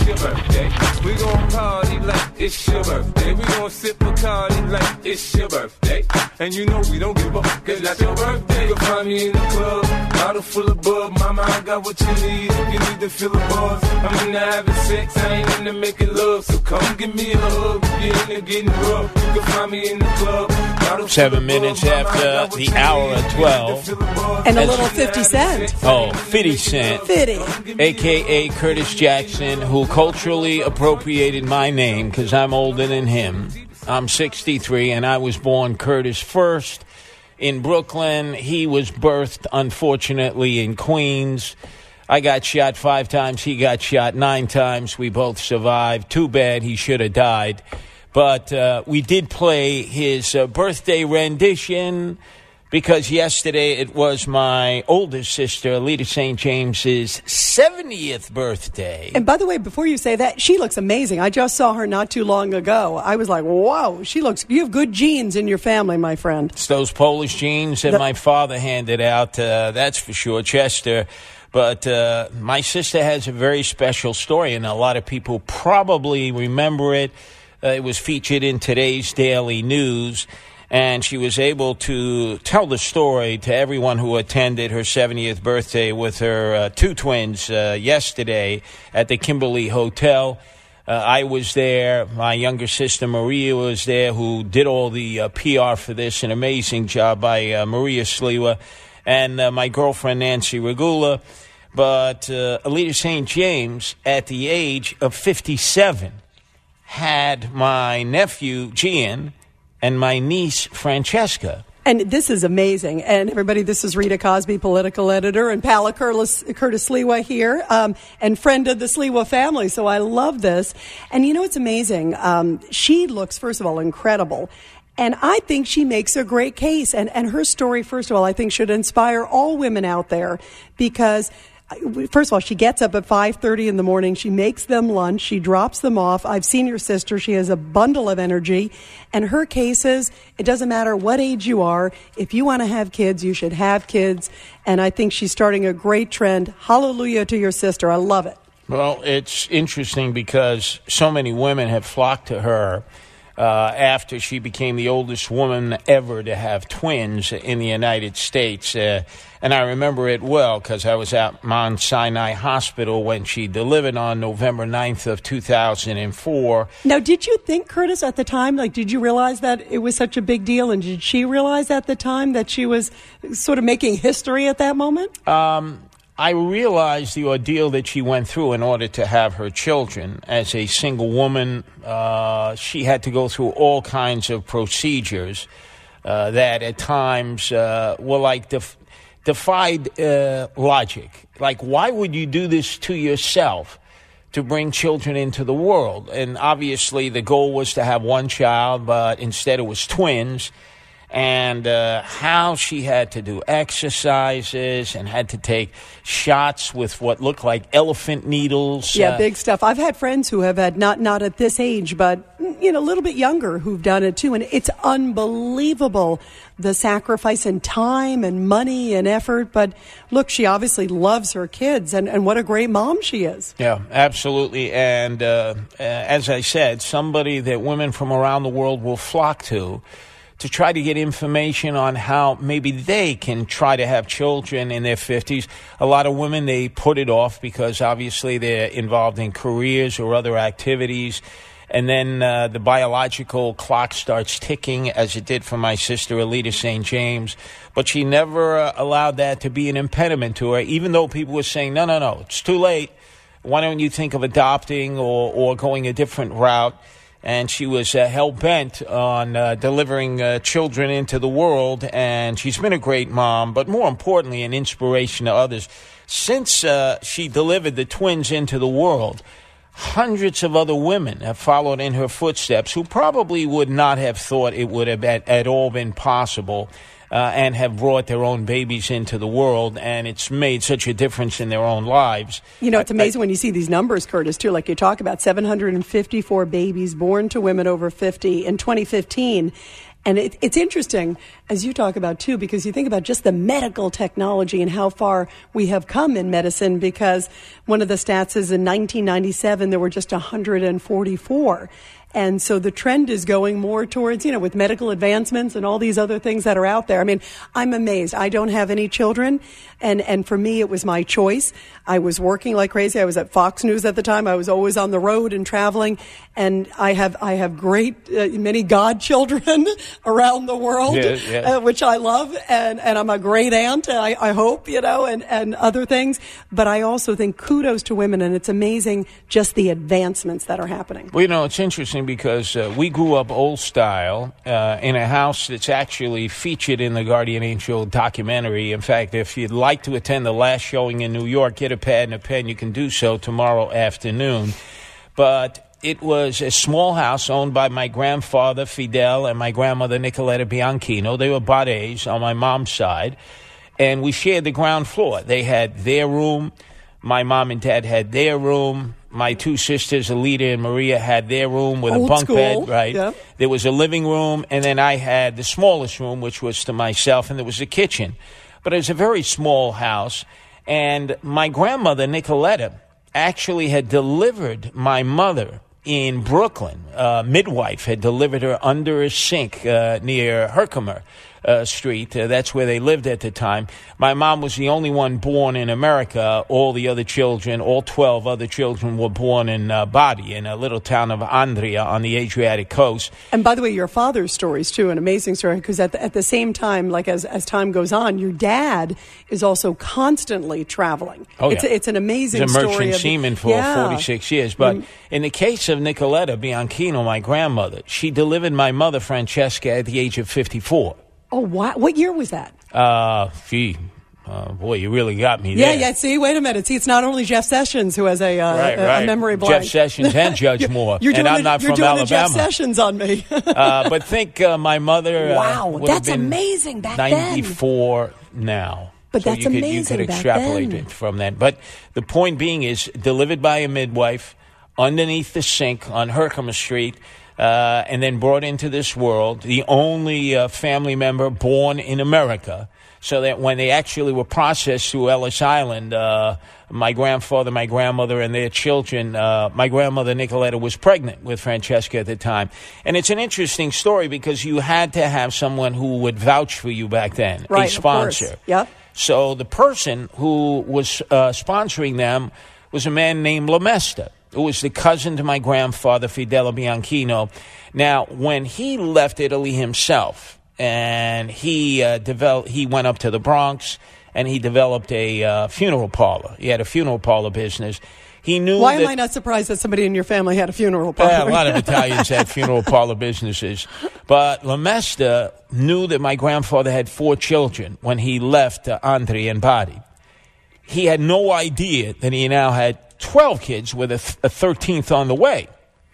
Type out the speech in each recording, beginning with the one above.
it's your birthday. We gon' party like it's your birthday. We gon' sip Bacardi like it's your birthday. And you know we don't give up, cause that's your birthday. You'll find me in the club, bottle full of bub. Mama, I got what you need if you need to feel the buzz. I'm into having sex, I ain't into making love. So come give me a hug, if you're into getting rough. You can find me in the club. 7 minutes after the hour of 12. And a little 50 Cent. Oh, 50 Cent. 50. A.K.A. Curtis Jackson, who culturally appropriated my name because I'm older than him. I'm 63, and I was born Curtis first in Brooklyn. He was birthed, unfortunately, in Queens. I got shot 5 times. He got shot 9 times. We both survived. Too bad he should have died. But we did play his birthday rendition because yesterday it was my older sister, Alita St. James's 70th birthday. And by the way, before you say that, she looks amazing. I just saw her not too long ago. I was like, wow, you have good genes in your family, my friend. It's those Polish genes that my father handed out, that's for sure, Chester. But my sister has a very special story, and a lot of people probably remember it. It was featured in today's Daily News, and she was able to tell the story to everyone who attended her 70th birthday with her 2 twins yesterday at the Kimberly Hotel. I was there. My younger sister Maria was there, who did all the PR for this. An amazing job by Maria Sliwa, and my girlfriend Nancy Regula. But Alita St. James, at the age of 57, had my nephew, Gian, and my niece, Francesca. And this is amazing. And everybody, this is Rita Cosby, political editor, and Pala Curtis Sliwa here, and friend of the Sliwa family. So I love this. And you know, it's amazing. She looks, first of all, incredible. And I think she makes a great case. And her story, first of all, I think should inspire all women out there because... First of all, she gets up at 5:30 in the morning. She makes them lunch. She drops them off. I've seen your sister. She has a bundle of energy. And her case is, it doesn't matter what age you are. If you want to have kids, you should have kids. And I think she's starting a great trend. Hallelujah to your sister. I love it. Well, it's interesting because so many women have flocked to her after she became the oldest woman ever to have twins in the United States. And I remember it well because I was at Mount Sinai Hospital when she delivered on November 9th of 2004. Now, did you think, Curtis, at the time, did you realize that it was such a big deal? And did she realize at the time that she was sort of making history at that moment? I realized the ordeal that she went through in order to have her children. As a single woman, she had to go through all kinds of procedures that at times were like defied logic. Like, why would you do this to yourself to bring children into the world? And obviously the goal was to have one child, but instead it was twins. And how she had to do exercises and had to take shots with what looked like elephant needles. Yeah, big stuff. I've had friends who have had, not at this age, but a little bit younger, who've done it too. And it's unbelievable, the sacrifice and time and money and effort. But look, she obviously loves her kids, and what a great mom she is. Yeah, absolutely. And as I said, somebody that women from around the world will flock to try to get information on how maybe they can try to have children in their 50s. A lot of women, they put it off because obviously they're involved in careers or other activities. And then the biological clock starts ticking, as it did for my sister, Alita St. James. But she never allowed that to be an impediment to her, even though people were saying, no, it's too late. Why don't you think of adopting or going a different route? And she was hell-bent on delivering children into the world, and she's been a great mom, but more importantly, an inspiration to others. Since she delivered the twins into the world, hundreds of other women have followed in her footsteps who probably would not have thought it would have at all been possible and have brought their own babies into the world, and it's made such a difference in their own lives. It's amazing when you see these numbers, Curtis, too, like you talk about, 754 babies born to women over 50 in 2015. And it's interesting, as you talk about, too, because you think about just the medical technology and how far we have come in medicine, because one of the stats is in 1997, there were just 144. And so the trend is going more towards, with medical advancements and all these other things that are out there. I mean, I'm amazed. I don't have any children. And for me, it was my choice. I was working like crazy. I was at Fox News at the time. I was always on the road and traveling. And I have great, many godchildren around the world, which I love. And I'm a great aunt, I hope, and other things. But I also think kudos to women. And it's amazing just the advancements that are happening. Well, it's interesting because we grew up old style in a house that's actually featured in the Guardian Angel documentary. In fact, if you'd like to attend the last showing in New York, get a pad and a pen. You can do so tomorrow afternoon. But it was a small house owned by my grandfather, Fidel, and my grandmother, Nicoletta Bianchino. They were Bades on my mom's side. And we shared the ground floor. They had their room. My mom and dad had their room. My two sisters, Alita and Maria, had their room with a bunk bed, right? Yep. There was a living room, and then I had the smallest room, which was to myself, and there was a kitchen. But it was a very small house, and my grandmother, Nicoletta, actually had delivered my mother in Brooklyn. Midwife had delivered her under a sink near Herkimer Street. That's where they lived at the time. My mom was the only one born in America. All the other children, all 12 other children, were born in Bari, in a little town of Andria on the Adriatic coast. And by the way, your father's story is, too, an amazing story, because at the same time, like as time goes on, your dad is also constantly traveling. Oh, yeah. It's an amazing story. He's a merchant seaman for 46 years. But in the case of Nicoletta Bianchino, my grandmother, she delivered my mother, Francesca, at the age of 54. Oh, wow. What year was that? Boy, you really got me there. Yeah, see, wait a minute. See, it's not only Jeff Sessions who has a memory blank. Jeff Sessions and Judge Moore. I'm not from Alabama. You're doing the Jeff Sessions on me. But think my mother wow, that's amazing back 94 now. But so that's amazing. You could extrapolate it from that. But the point being is, delivered by a midwife underneath the sink on Herkimer Street, and then brought into this world, the only family member born in America, so that when they actually were processed through Ellis Island, my grandfather, my grandmother, and their children, my grandmother, Nicoletta, was pregnant with Francesca at the time. And it's an interesting story because you had to have someone who would vouch for you back then, right, a sponsor. Of course. Yep. So the person who was sponsoring them was a man named Lamesta, who was the cousin to my grandfather, Fidel Bianchino. Now, when he left Italy himself, and he went up to the Bronx, and he developed a funeral parlor. He had a funeral parlor business. He knew. Why am I not surprised that somebody in your family had a funeral parlor? Yeah, a lot of Italians had funeral parlor businesses. But Lamesta knew that my grandfather had 4 children when he left Andria and Bari. He had no idea that he now had 12 kids with a 13th on the way.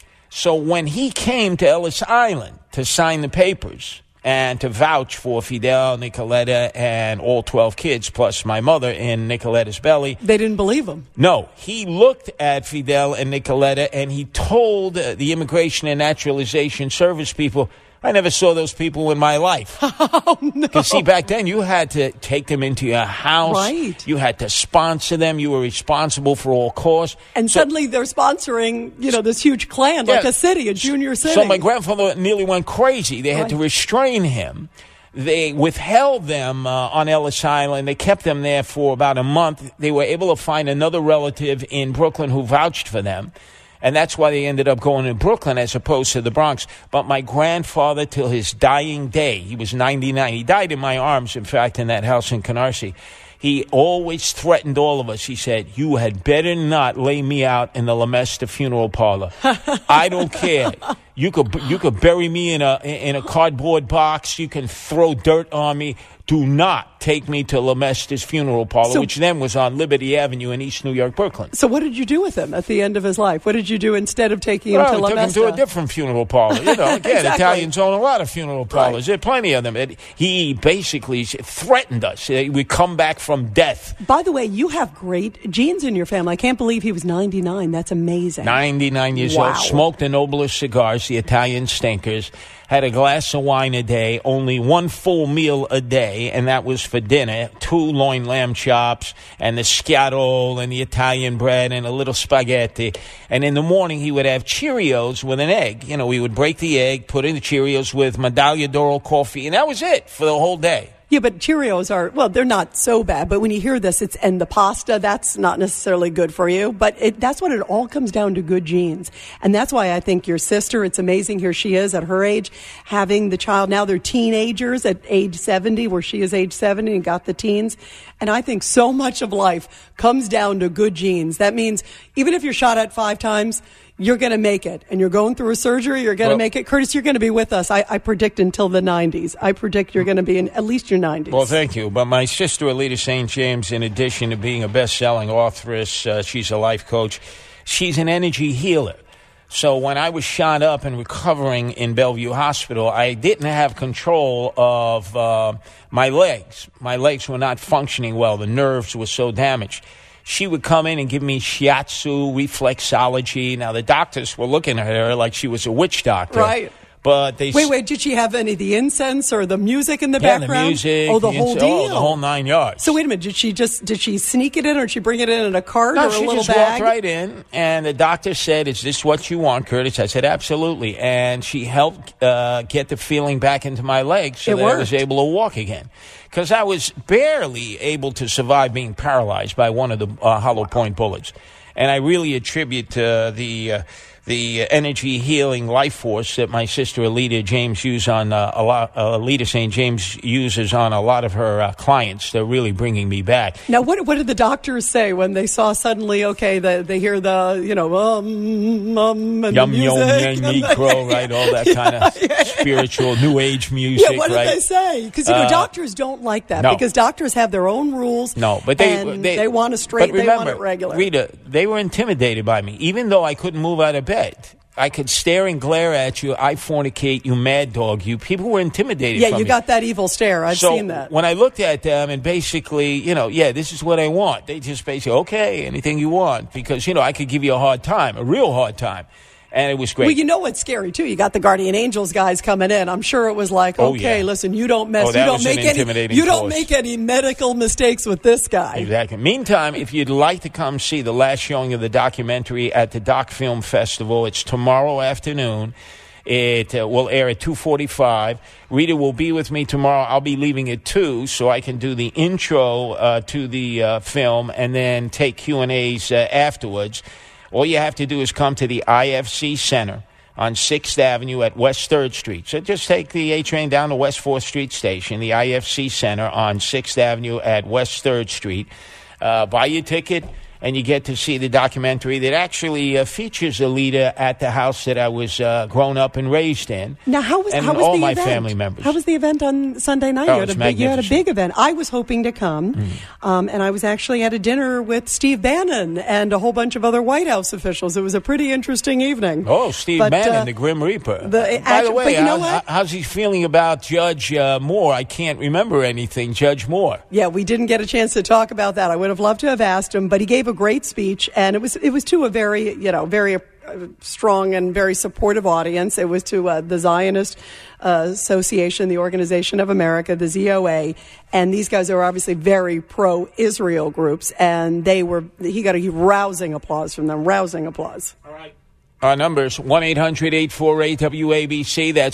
So when he came to Ellis Island to sign the papers and to vouch for Fidel, Nicoletta, and all 12 kids, plus my mother in Nicoletta's belly, they didn't believe him. No. He looked at Fidel and Nicoletta, and he told the Immigration and Naturalization Service people, I never saw those people in my life. Oh, no. Because, see, back then you had to take them into your house. Right. You had to sponsor them. You were responsible for all costs. And suddenly they're sponsoring, this huge clan, like a city, a junior city. So my grandfather nearly went crazy. They had to restrain him. They withheld them on Ellis Island. They kept them there for about a month. They were able to find another relative in Brooklyn who vouched for them. And that's why they ended up going to Brooklyn as opposed to the Bronx. But my grandfather, till his dying day, he was 99. He died in my arms, in fact, in that house in Canarsie. He always threatened all of us. He said, you had better not lay me out in the Lamesta funeral parlor. I don't care. You could bury me in a cardboard box. You can throw dirt on me. do not take me to Lemeste's funeral parlor, which then was on Liberty Avenue in East New York, Brooklyn. So what did you do with him at the end of his life? What did you do instead of taking him to Lemeste? Took him to a different funeral parlor. You know, again, Exactly. Italians own a lot of funeral parlors. There are plenty of them. He basically threatened us. We'd come back from death. By the way, you have great genes in your family. I can't believe he was 99. That's amazing. 99 years old. Smoked the noblest cigars, the Italian stinkers. Had a glass of wine a day, only one full meal a day, and that was for dinner. 2 loin lamb chops, and the schiattol, and the Italian bread, and a little spaghetti. And in the morning, he would have Cheerios with an egg. You know, we would break the egg, put in the Cheerios with Medaglia d'Oro coffee, and that was it for the whole day. Yeah, but Cheerios are, well, they're not so bad. But when you hear this, and the pasta, that's not necessarily good for you. But that's what it all comes down to, good genes. And that's why I think your sister, it's amazing, here she is at her age, having the child. Now they're teenagers at age 70, where she is age 70 and got the teens. And I think so much of life comes down to good genes. That means even if you're shot at 5 times, you're going to make it. And you're going through a surgery, you're going to make it. Curtis, you're going to be with us, I predict, until the 90s. I predict you're going to be in at least your 90s. Well, thank you. But my sister, Alita St. James, in addition to being a best-selling authoress, she's a life coach. She's an energy healer. So when I was shot up and recovering in Bellevue Hospital, I didn't have control of my legs. My legs were not functioning well. The nerves were so damaged. She would come in and give me shiatsu, reflexology. Now, the doctors were looking at her like she was a witch doctor. Right. But they Wait, did she have any of the incense or the music in the background? The music. Oh, the whole deal. Oh, the whole 9 yards. So wait a minute, did she sneak it in, or did she bring it in a cart or a little bag? No, she just walked right in, and the doctor said, "Is this what you want, Curtis?" I said, "Absolutely." And she helped get the feeling back into my legs so that I was able to walk again. Because I was barely able to survive being paralyzed by one of the hollow point bullets. And I really attribute the energy healing life force that my sister Alita James uses on Alita St. James uses on a lot of her clients. They're really bringing me back. Now, what did the doctors say when they saw suddenly? Okay, they hear the and the yum music, necro, right? All that kind of spiritual New Age music. Yeah, what did they say? Because doctors don't like that, because doctors have their own rules. No, but they want it straight. But remember, they want it regular. Rita, they were intimidated by me, even though I couldn't move out of bed. I could stare and glare at you. I fornicate, you mad dog, you. People were intimidated from me. Yeah, you got that evil stare. I've seen that. When I looked at them and basically, this is what I want. They just basically, okay, anything you want. Because, I could give you a hard time, a real hard time. And it was great. Well, you know what's scary, too? You got the Guardian Angels guys coming in. I'm sure it was like, listen, you don't mess. You don't make any medical mistakes with this guy. Exactly. Meantime, if you'd like to come see the last showing of the documentary at the Doc Film Festival, it's tomorrow afternoon. It will air at 2:45. Rita will be with me tomorrow. I'll be leaving at 2, so I can do the intro to the film and then take Q&As afterwards. All you have to do is come to the IFC Center on 6th Avenue at West 3rd Street. So just take the A train down to West 4th Street Station, the IFC Center on 6th Avenue at West 3rd Street. Buy your ticket, and you get to see the documentary that actually features Alita at the house that I was grown up and raised in. Now, how was all the my event? family members. How was the event on Sunday night? Oh, you had a big event. I was hoping to come, and I was actually at a dinner with Steve Bannon and a whole bunch of other White House officials. It was a pretty interesting evening. Oh, Steve Bannon, the Grim Reaper. By the way, how's he feeling about Judge Moore? I can't remember anything, Judge Moore. Yeah, we didn't get a chance to talk about that. I would have loved to have asked him, but he gave a great speech. And it was to a very, very strong and very supportive audience. It was to the Zionist Association, the Organization of America, the ZOA, and these guys are obviously very pro-Israel groups, and he got a rousing applause from them, rousing applause. All right. Our numbers, 1-800-848-WABC. That's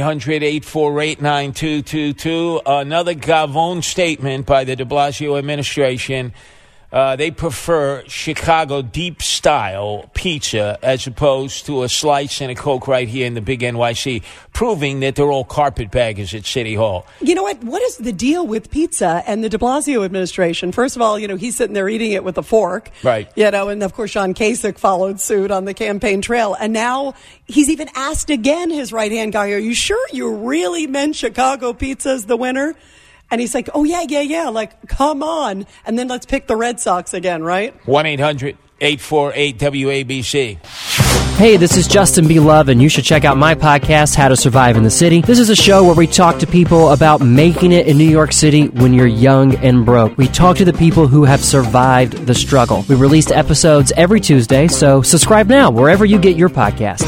1-800-848-9222. Another Gavone statement by the de Blasio administration. They prefer Chicago deep-style pizza as opposed to a slice and a Coke right here in the big NYC, proving that they're all carpetbaggers at City Hall. You know what? What is the deal with pizza and the de Blasio administration? First of all, he's sitting there eating it with a fork. Right. And of course, John Kasich followed suit on the campaign trail. And now he's even asked again, his right-hand guy, are you sure you really meant Chicago pizza as the winner? And he's like, oh, yeah. Like, come on. And then let's pick the Red Sox again, right? 1-800-848-WABC. Hey, this is Justin B. Love, and you should check out my podcast, How to Survive in the City. This is a show where we talk to people about making it in New York City when you're young and broke. We talk to the people who have survived the struggle. We release episodes every Tuesday, so subscribe now wherever you get your podcast.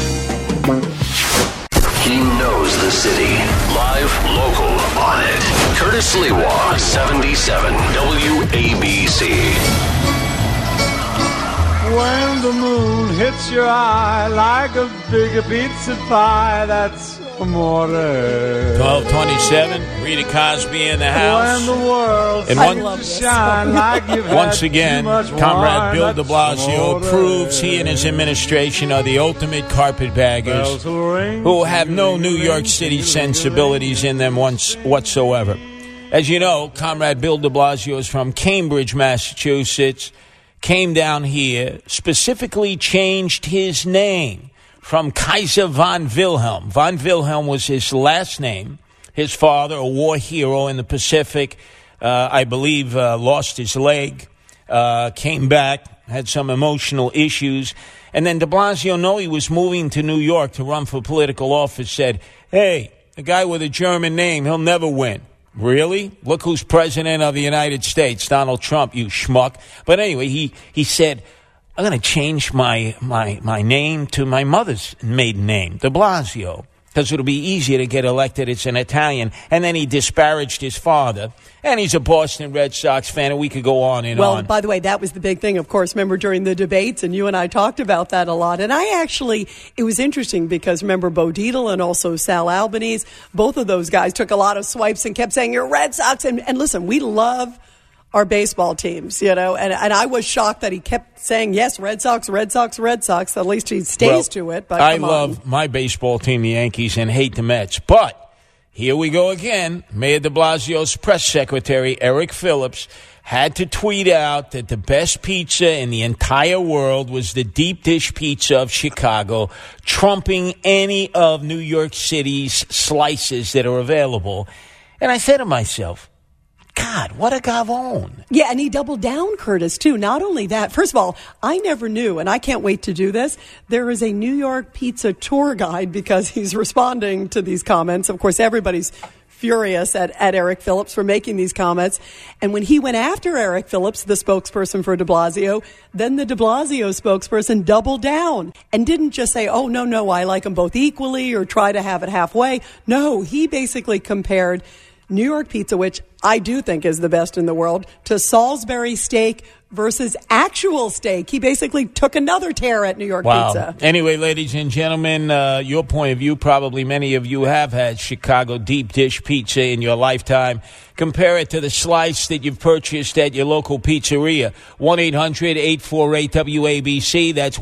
He knows the city. Live, local, on it. Curtis Lewa, 77 WABC. When the moon hits your eye like a big pizza pie, that's amore. 1227, Rita Cosby in the house. When the world And seems to shine like you've once had again, too much Comrade Bill wine, de that's Blasio amore. proves he and his administration are the ultimate carpetbaggers Bells will ring, who have no New ting-a-ling, York City ting-a-ling, sensibilities in them whatsoever. As you know, Comrade Bill de Blasio is from Cambridge, Massachusetts, came down here, specifically changed his name from Kaiser von Wilhelm. Von Wilhelm was his last name. His father, a war hero in the Pacific, I believe lost his leg, came back, had some emotional issues. And then de Blasio, knowing he was moving to New York to run for political office, said, hey, a guy with a German name, he'll never win. Really? Look who's president of the United States, Donald Trump, you schmuck. But anyway, he said, I'm going to change my name to my mother's maiden name, de Blasio, because it'll be easier to get elected. It's an Italian. And then he disparaged his father. And he's a Boston Red Sox fan, and we could go on and on. Well, by the way, that was the big thing, of course. Remember during the debates, and you and I talked about that a lot. And it was interesting because remember Bo Dietl and also Sal Albanese, both of those guys took a lot of swipes and kept saying, you're Red Sox. And listen, we love our baseball teams, and I was shocked that he kept saying, yes, Red Sox, Red Sox, Red Sox. At least he stays to it. But I love my baseball team, the Yankees, and hate the Mets. But here we go again. Mayor de Blasio's press secretary, Eric Phillips, had to tweet out that the best pizza in the entire world was the deep dish pizza of Chicago, trumping any of New York City's slices that are available. And I said to myself, God, what a gavone. Yeah, and he doubled down, Curtis, too. Not only that, first of all, I never knew, and I can't wait to do this, there is a New York pizza tour guide because he's responding to these comments. Of course, everybody's furious at Eric Phillips for making these comments. And when he went after Eric Phillips, the spokesperson for de Blasio, then the de Blasio spokesperson doubled down and didn't just say, oh, no, I like them both equally or try to have it halfway. No, he basically compared New York pizza, which I do think is the best in the world, to Salisbury steak versus actual steak. He basically took another tear at New York pizza. Anyway, ladies and gentlemen, your point of view, probably many of you have had Chicago deep dish pizza in your lifetime. Compare it to the slice that you've purchased at your local pizzeria. 1-800-848-WABC. That's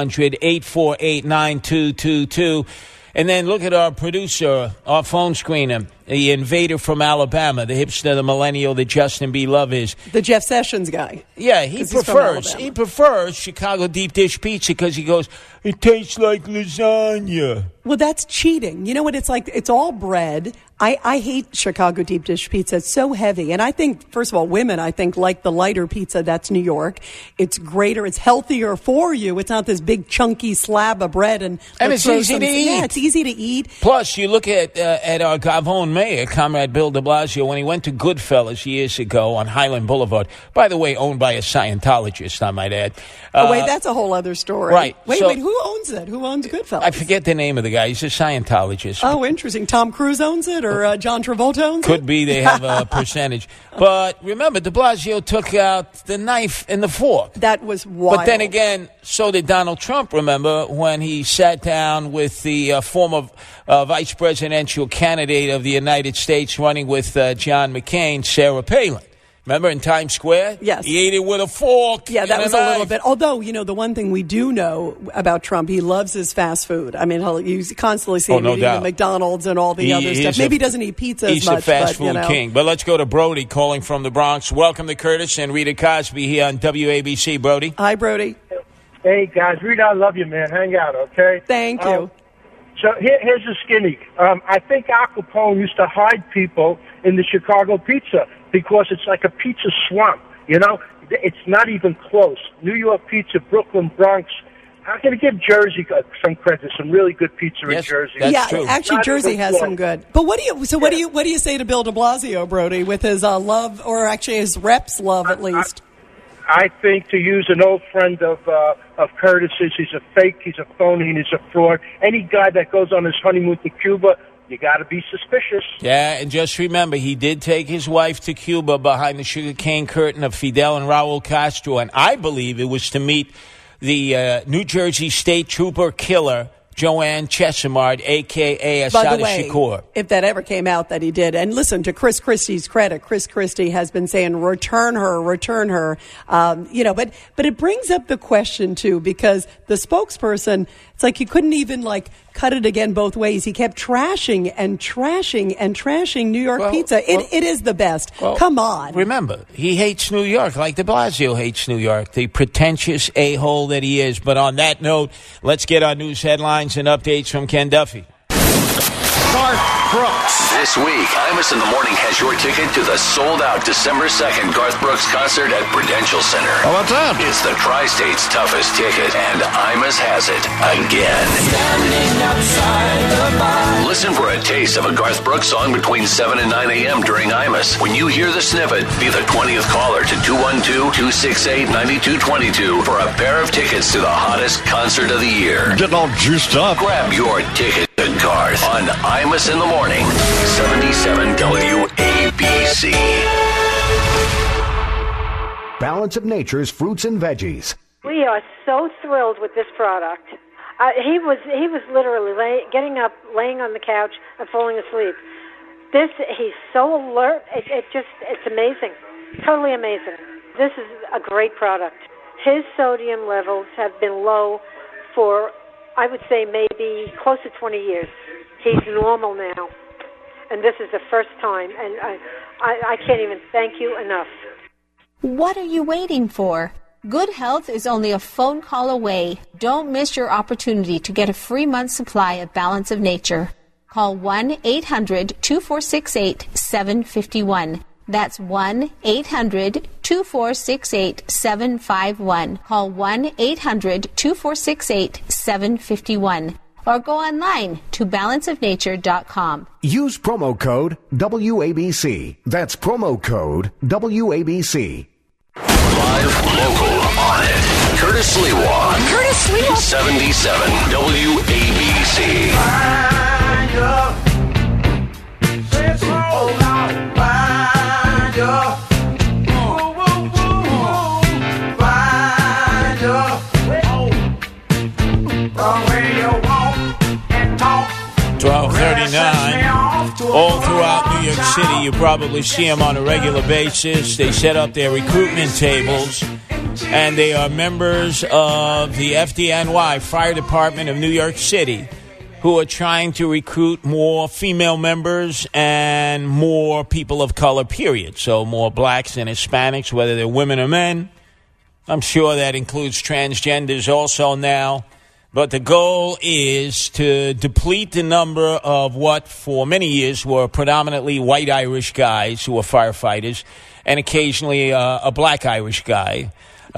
1-800-848-9222. And then look at our producer, our phone screener, the invader from Alabama, the hipster, the millennial that Justin B. Love is. The Jeff Sessions guy. Yeah, he prefers Chicago deep dish pizza because he goes, it tastes like lasagna. Well, that's cheating. You know what it's like? It's all bread. I hate Chicago deep dish pizza. It's so heavy. And I think, first of all, women, I think, like the lighter pizza. That's New York. It's greater. It's healthier for you. It's not this big, chunky slab of bread. And it's easy to eat. Yeah, it's easy to eat. Plus, you look at our Gavone mayor, Comrade Bill de Blasio, when he went to Goodfellas years ago on Highland Boulevard. By the way, owned by a Scientologist, I might add. Wait, that's a whole other story. Right. Wait, who owns it? Who owns Goodfellas? I forget the name of the guy. He's a Scientologist. Oh, interesting. Tom Cruise owns it, or John Travolta owns it? Could be. They have a percentage. But remember, de Blasio took out the knife and the fork. That was wild. But then again, so did Donald Trump, remember, when he sat down with the former vice presidential candidate of the United States running with John McCain, Sarah Palin. Remember in Times Square? Yes. He ate it with a fork. Yeah, that was a little bit. Although, the one thing we do know about Trump, he loves his fast food. I mean, you constantly see him eating at McDonald's and all the other stuff. Maybe he doesn't eat pizza as much. He's a fast food king. But let's go to Brody calling from the Bronx. Welcome to Curtis and Rita Cosby here on WABC. Brody. Hi, Brody. Hey, guys. Rita, I love you, man. Hang out, okay? Thank you. So here's the skinny. I think Al Capone used to hide people in the Chicago pizza because it's like a pizza swamp. You know, it's not even close. New York pizza, Brooklyn, Bronx. I'm going to give Jersey some credit. Some really good pizza in Jersey. That's true. Actually, Jersey has some good. But what do you say to Bill de Blasio, Brody, with his love, or actually his reps' love at least? I think, to use an old friend of Curtis's, he's a fake, he's a phony, and he's a fraud. Any guy that goes on his honeymoon to Cuba, you got to be suspicious. Yeah, and just remember, he did take his wife to Cuba behind the sugarcane curtain of Fidel and Raul Castro, and I believe it was to meet the New Jersey State Trooper killer, Joanne Chesimard, a.k.a. Assata Shakur. If that ever came out that he did. And listen, to Chris Christie's credit, Chris Christie has been saying, return her. But it brings up the question, too, because the spokesperson, it's like he couldn't even, cut it again both ways. He kept trashing New York pizza. It is the best. Come on. Remember, he hates New York like de Blasio hates New York, the pretentious a-hole that he is. But on that note, let's get our news headlines and updates from Ken Duffy. Garth Brooks. This week, Imus in the Morning has your ticket to the sold-out December 2nd Garth Brooks concert at Prudential Center. Oh, what's that? It's the Tri-State's toughest ticket, and Imus has it again. Listen for a taste of a Garth Brooks song between 7 and 9 a.m. during Imus. When you hear the snippet, be the 20th caller to 212-268-9222 for a pair of tickets to the hottest concert of the year. Getting all juiced up. Grab your ticket to Garth on Imus in the Morning, 77 WABC. Balance of Nature's fruits and veggies. We are so thrilled with this product. He was literally getting up, laying on the couch, and falling asleep. He's so alert. It's amazing, totally amazing. This is a great product. His sodium levels have been low for, I would say, maybe close to 20 years. He's normal now, and this is the first time, and I can't even thank you enough. What are you waiting for? Good health is only a phone call away. Don't miss your opportunity to get a free month's supply of Balance of Nature. Call 1-800-2468-751. That's 1-800-2468-751. Call 1-800-2468-751. Or go online to balanceofnature.com. Use promo code WABC. That's promo code WABC. Live, local, on it. Curtis Lewa. 77 WABC. All throughout New York City, you probably see them on a regular basis. They set up their recruitment tables, and they are members of the FDNY, Fire Department of New York City, who are trying to recruit more female members and more people of color, period. So more blacks and Hispanics, whether they're women or men. I'm sure that includes transgenders also now. But the goal is to deplete the number of what for many years were predominantly white Irish guys who were firefighters and occasionally a black Irish guy.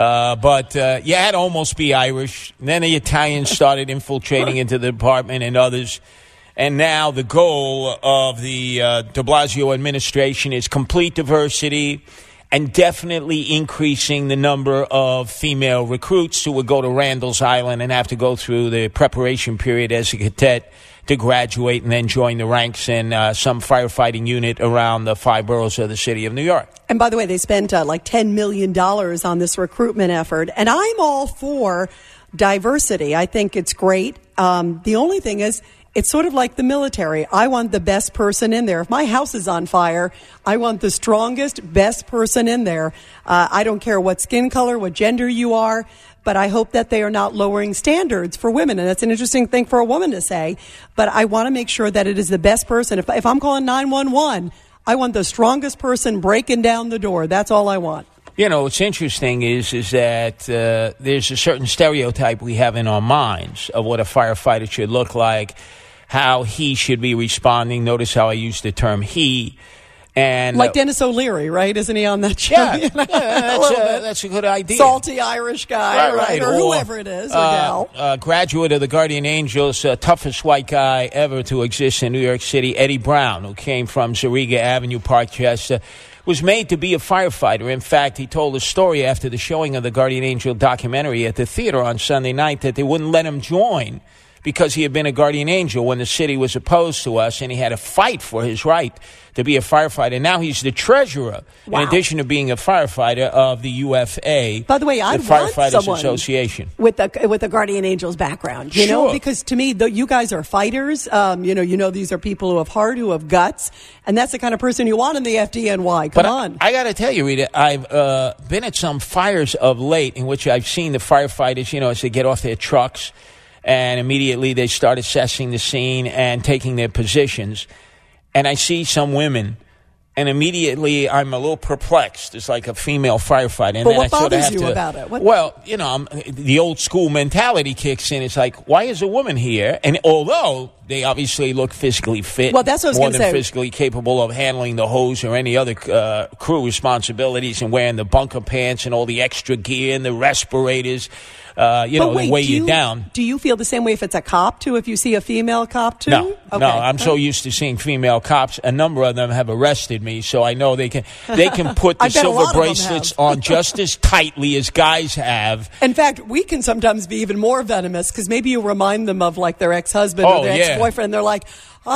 But you had to almost be Irish. Then the Italians started infiltrating into the department and others. And now the goal of the de Blasio administration is complete diversity and definitely increasing the number of female recruits who would go to Randall's Island and have to go through the preparation period as a cadet to graduate and then join the ranks in some firefighting unit around the 5 boroughs of the city of New York. And by the way, they spent like $10 million on this recruitment effort. And I'm all for diversity. I think it's great. The only thing is, it's sort of like the military. I want the best person in there. If my house is on fire, I want the strongest, best person in there. I don't care what skin color, what gender you are, but I hope that they are not lowering standards for women. And that's an interesting thing for a woman to say. But I want to make sure that it is the best person. If I'm calling 911, I want the strongest person breaking down the door. That's all I want. You know, what's interesting is that there's a certain stereotype we have in our minds of what a firefighter should look like, how he should be responding. Notice how I use the term he. And like Dennis O'Leary, right? Isn't he on that show? Yeah, that's a good idea. Salty Irish guy, right? Or whoever it is, or gal. Graduate of the Guardian Angels, toughest white guy ever to exist in New York City, Eddie Brown, who came from Zariga Avenue, Parkchester, was made to be a firefighter. In fact, he told a story after the showing of the Guardian Angel documentary at the theater on Sunday night that they wouldn't let him join because he had been a Guardian Angel when the city was opposed to us, and he had to fight for his right to be a firefighter. Now he's the treasurer, in addition to being a firefighter, of the UFA. By the way, I the want Firefighters someone Association with the Guardian Angels background. You know, because to me, you guys are fighters. You know, these are people who have heart, who have guts, and that's the kind of person you want in the FDNY. Come on. I got to tell you, Rita, I've been at some fires of late in which I've seen the firefighters, as they get off their trucks, and immediately they start assessing the scene and taking their positions. And I see some women, and immediately I'm a little perplexed. It's like a female firefighter. And but then what I sort of bothers have you to, about it? Well, the old school mentality kicks in. It's like, why is a woman here? And although they obviously look physically fit, well, that's what I was more gonna than say. physically capable of handling the hose or any other crew responsibilities, and wearing the bunker pants and all the extra gear and the respirators, they weigh you down. Do you feel the same way if it's a cop, too, if you see a female cop, too? No, okay. no, I'm so used to seeing female cops. A number of them have arrested me, so I know they can put the silver bracelets on just as tightly as guys have. In fact, we can sometimes be even more venomous because maybe you remind them of like their ex-husband or their ex-boyfriend. They're like,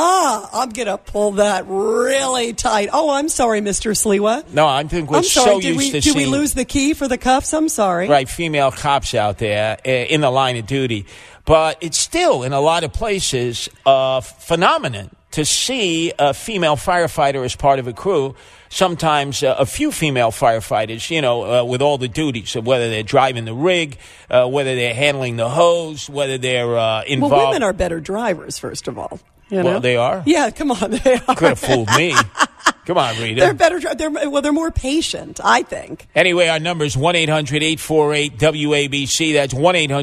I'm going to pull that really tight. Oh, I'm sorry, Mr. Sliwa. No, I think we're so used to seeing... Did we lose the key for the cuffs? I'm sorry. Right, female cops out there in the line of duty. But it's still, in a lot of places, a phenomenon to see a female firefighter as part of a crew. Sometimes a few female firefighters, with all the duties of whether they're driving the rig, whether they're handling the hose, whether they're involved. Well, women are better drivers, first of all. Well, they are? Yeah, come on, they are. Could have fooled me. Come on, Rita. They're better. They're more patient, I think. Anyway, our number is 1-800-848-WABC. That's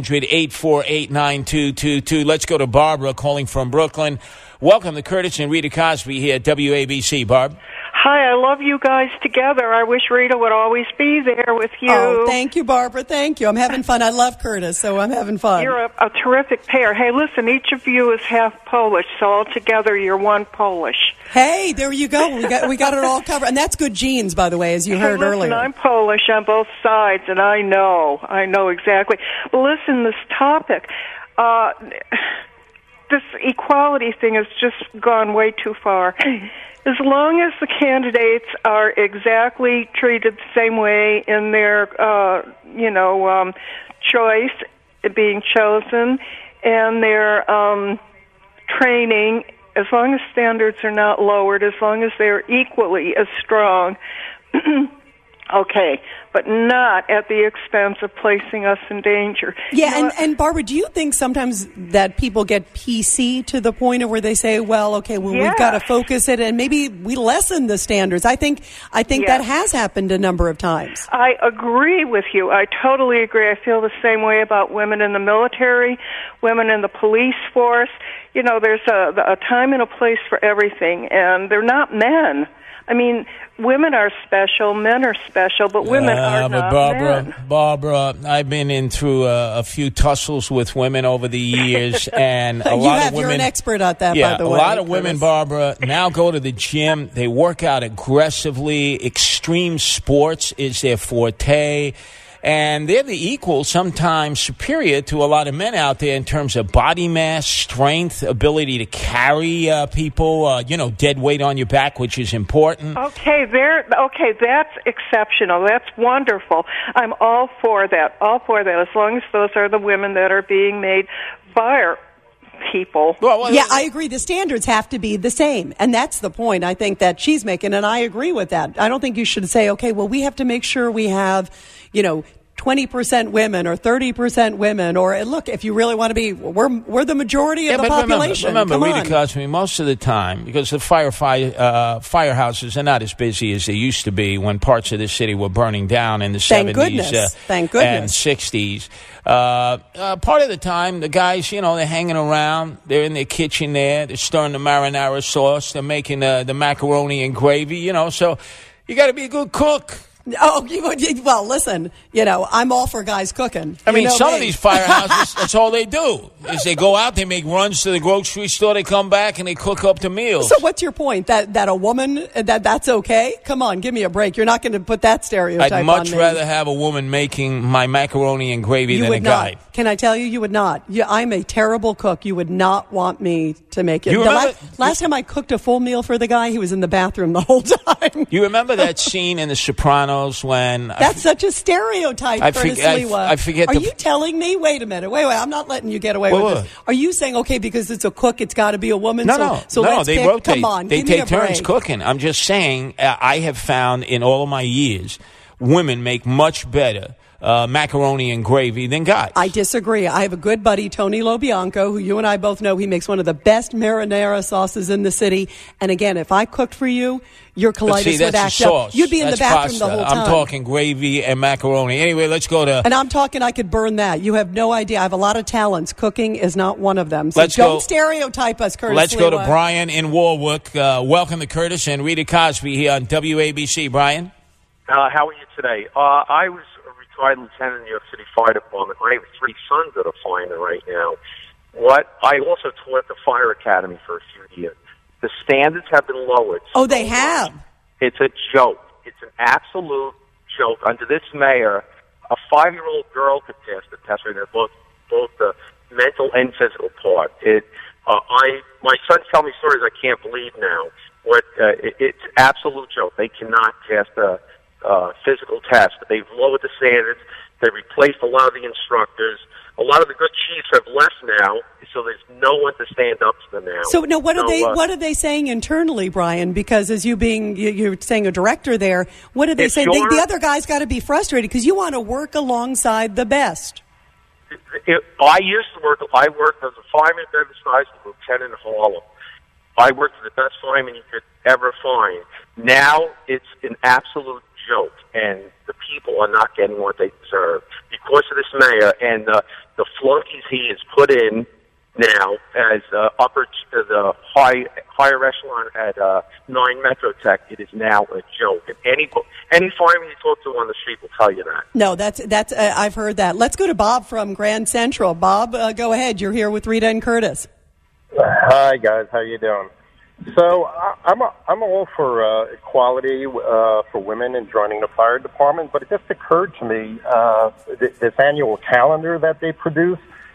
1-800-848-9222. Let's go to Barbara calling from Brooklyn. Welcome to Curtis and Rita Cosby here at WABC. Barb. Hi, I love you guys together. I wish Rita would always be there with you. Oh, thank you, Barbara. Thank you. I'm having fun. I love Curtis, so I'm having fun. You're a terrific pair. Hey, listen, each of you is half Polish, so all together you're one Polish. Hey, there you go. We got it all covered. And that's good genes, by the way, as you heard earlier. I'm Polish on both sides, and I know exactly. Well, listen, this topic, this equality thing has just gone way too far. As long as the candidates are exactly treated the same way in their, choice being chosen and their training, as long as standards are not lowered, as long as they're equally as strong, okay, but not at the expense of placing us in danger. Yeah, and Barbara, do you think sometimes that people get PC to the point of where they say, we've got to focus it and maybe we lessen the standards? I think that has happened a number of times. I agree with you. I totally agree. I feel the same way about women in the military, women in the police force. There's a time and a place for everything, and they're not men. I mean, women are special, men are special, but women are not men. Barbara, I've been through a few tussles with women over the years, and a lot of women... You're an expert at that, by the way. A lot of women, Barbara, now go to the gym. They work out aggressively. Extreme sports is their forte. And they're the equal, sometimes superior to a lot of men out there in terms of body mass, strength, ability to carry people, dead weight on your back, which is important. Okay, that's exceptional. That's wonderful. I'm all for that, as long as those are the women that are being made fire people. Yeah, I agree. The standards have to be the same. And that's the point I think that she's making, and I agree with that. I don't think you should say, we have to make sure we have, 20% women or 30% women, or look, if you really want to be, we're the majority of the population. Remember, Rita Cosby, most of the time, because the firehouses are not as busy as they used to be when parts of the city were burning down in the 70s and 60s. Part of the time, the guys, they're hanging around. They're in their kitchen there. They're stirring the marinara sauce. They're making the macaroni and gravy, so you got to be a good cook. Oh, well, listen, I'm all for guys cooking. I mean, some of these firehouses, that's all they do, is they go out, they make runs to the grocery store, they come back, and they cook up the meals. So what's your point? That a woman, that's okay? Come on, give me a break. You're not going to put that stereotype on me. I'd much rather have a woman making my macaroni and gravy than a guy. Can I tell you, you would not. I'm a terrible cook. You would not want me to make it. Last time I cooked a full meal for the guy, he was in the bathroom the whole time. You remember that scene in The Sopranos when... That's such a stereotype, Curtis Lewa. I forget. Are you telling me? Wait a minute. Wait. I'm not letting you get away with this. Are you saying, okay, because it's a cook, it's got to be a woman? No, they rotate. Come on, they take turns cooking. I'm just saying, I have found in all of my years, women make much better macaroni and gravy than guys. I disagree. I have a good buddy, Tony Lobianco, who you and I both know. He makes one of the best marinara sauces in the city. And again, if I cooked for you, your colitis would act up. You'd be in the bathroom the whole time. I'm talking gravy and macaroni. Anyway, let's go to... And I'm talking I could burn that. You have no idea. I have a lot of talents. Cooking is not one of them. So don't stereotype us, Curtis. Let's go to Brian in Warwick. Welcome to Curtis and Rita Cosby here on WABC. Brian? How are you today? I was a retired lieutenant in the New York City Fire Department. I have 3 sons that are firemen right now. I also taught at the Fire Academy for a few years. The standards have been lowered. Oh, they have? It's a joke. It's an absolute joke. Under this mayor, a 5-year-old girl could pass the test right now, both the mental and physical part. My sons tell me stories I can't believe now. It's absolute joke. They cannot pass the physical test. They've lowered the standards. They've replaced a lot of the instructors. A lot of the good chiefs have left now, so there's no one to stand up to them now. So, what are they saying internally, Brian? Because as you're saying a director there, what are they saying? The other guys got to be frustrated because you want to work alongside the best. I worked as a fireman at Bevis, lieutenant in Harlem. I worked for the best fireman you could ever find. Now it's an absolute joke, and the people are not getting what they deserve because of this mayor and the flunkies he has put in now as the higher echelon at 9 Metrotech. It is now a joke, and any fireman you talk to on the street will tell you that. No, that's I've heard that. Let's go to Bob from Grand Central. Bob, go ahead. You're here with Rita and Curtis. Hi guys, how you doing? So I'm all for equality for women in joining the fire department, but it just occurred to me this annual calendar that they produce.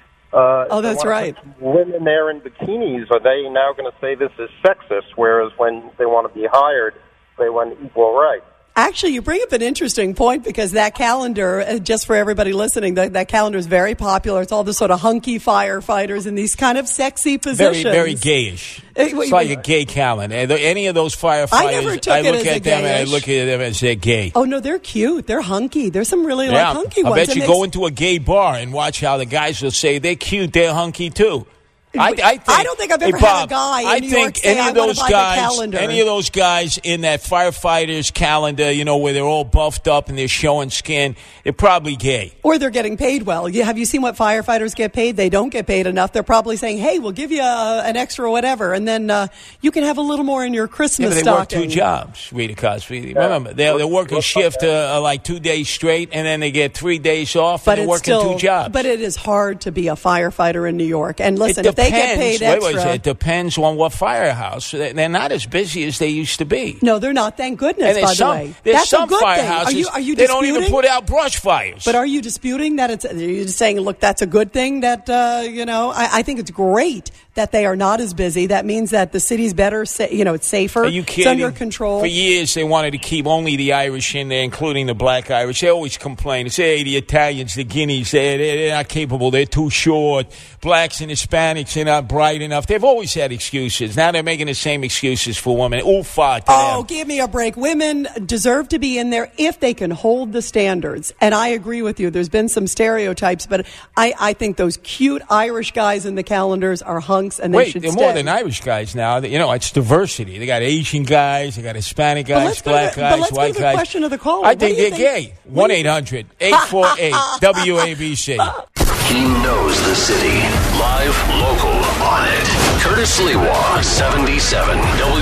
That's right. Women there in bikinis, are they now going to say this is sexist, whereas when they want to be hired, they want equal rights? Actually, you bring up an interesting point because that calendar, just for everybody listening, that calendar is very popular. It's all the sort of hunky firefighters in these kind of sexy positions. Very, very gayish. It's like a gay calendar. Any of those firefighters, I look at them and I look at them and say gay. Oh, no, they're cute. They're hunky. There's some really hunky ones. I bet you go into a gay bar and watch how the guys will say they're cute, they're hunky too. I don't think I've ever had a guy in New York say, I want to buy the calendar. Any of those guys in that firefighters calendar, where they're all buffed up and they're showing skin, they're probably gay. Or they're getting paid well. Have you seen what firefighters get paid? They don't get paid enough. They're probably saying, hey, we'll give you an extra whatever, and then you can have a little more in your Christmas stocking. They work 2 jobs, Rita Cosby. Remember, they'll work a shift like 2 days straight, and then they get 3 days off, and they're working 2 jobs. But it is hard to be a firefighter in New York. And listen, if they get paid extra. It depends on what firehouse. They're not as busy as they used to be. No, they're not. Thank goodness, by the way. There's some firehouses, are you they don't even put out brush fires. But are you disputing that are you just saying, look, that's a good thing that, I think it's great that they are not as busy. That means that the city's better, it's safer. Are you kidding? It's under control. For years, they wanted to keep only the Irish in there, including the black Irish. They always complain. They say, hey, the Italians, the Guineas, they're not capable. They're too short. Blacks and Hispanics, they're not bright enough. They've always had excuses. Now they're making the same excuses for women. Give me a break. Women deserve to be in there if they can hold the standards. And I agree with you. There's been some stereotypes, but I think those cute Irish guys in the calendars are hunks, and they should they're stay. more than Irish guys now. It's diversity. They got Asian guys, they got Hispanic guys, black guys, white guys. Let's go to the question of the caller. I think they're gay. 1-800-848-WABC. He knows the city. Live, local, on it. Curtis Lewa, 77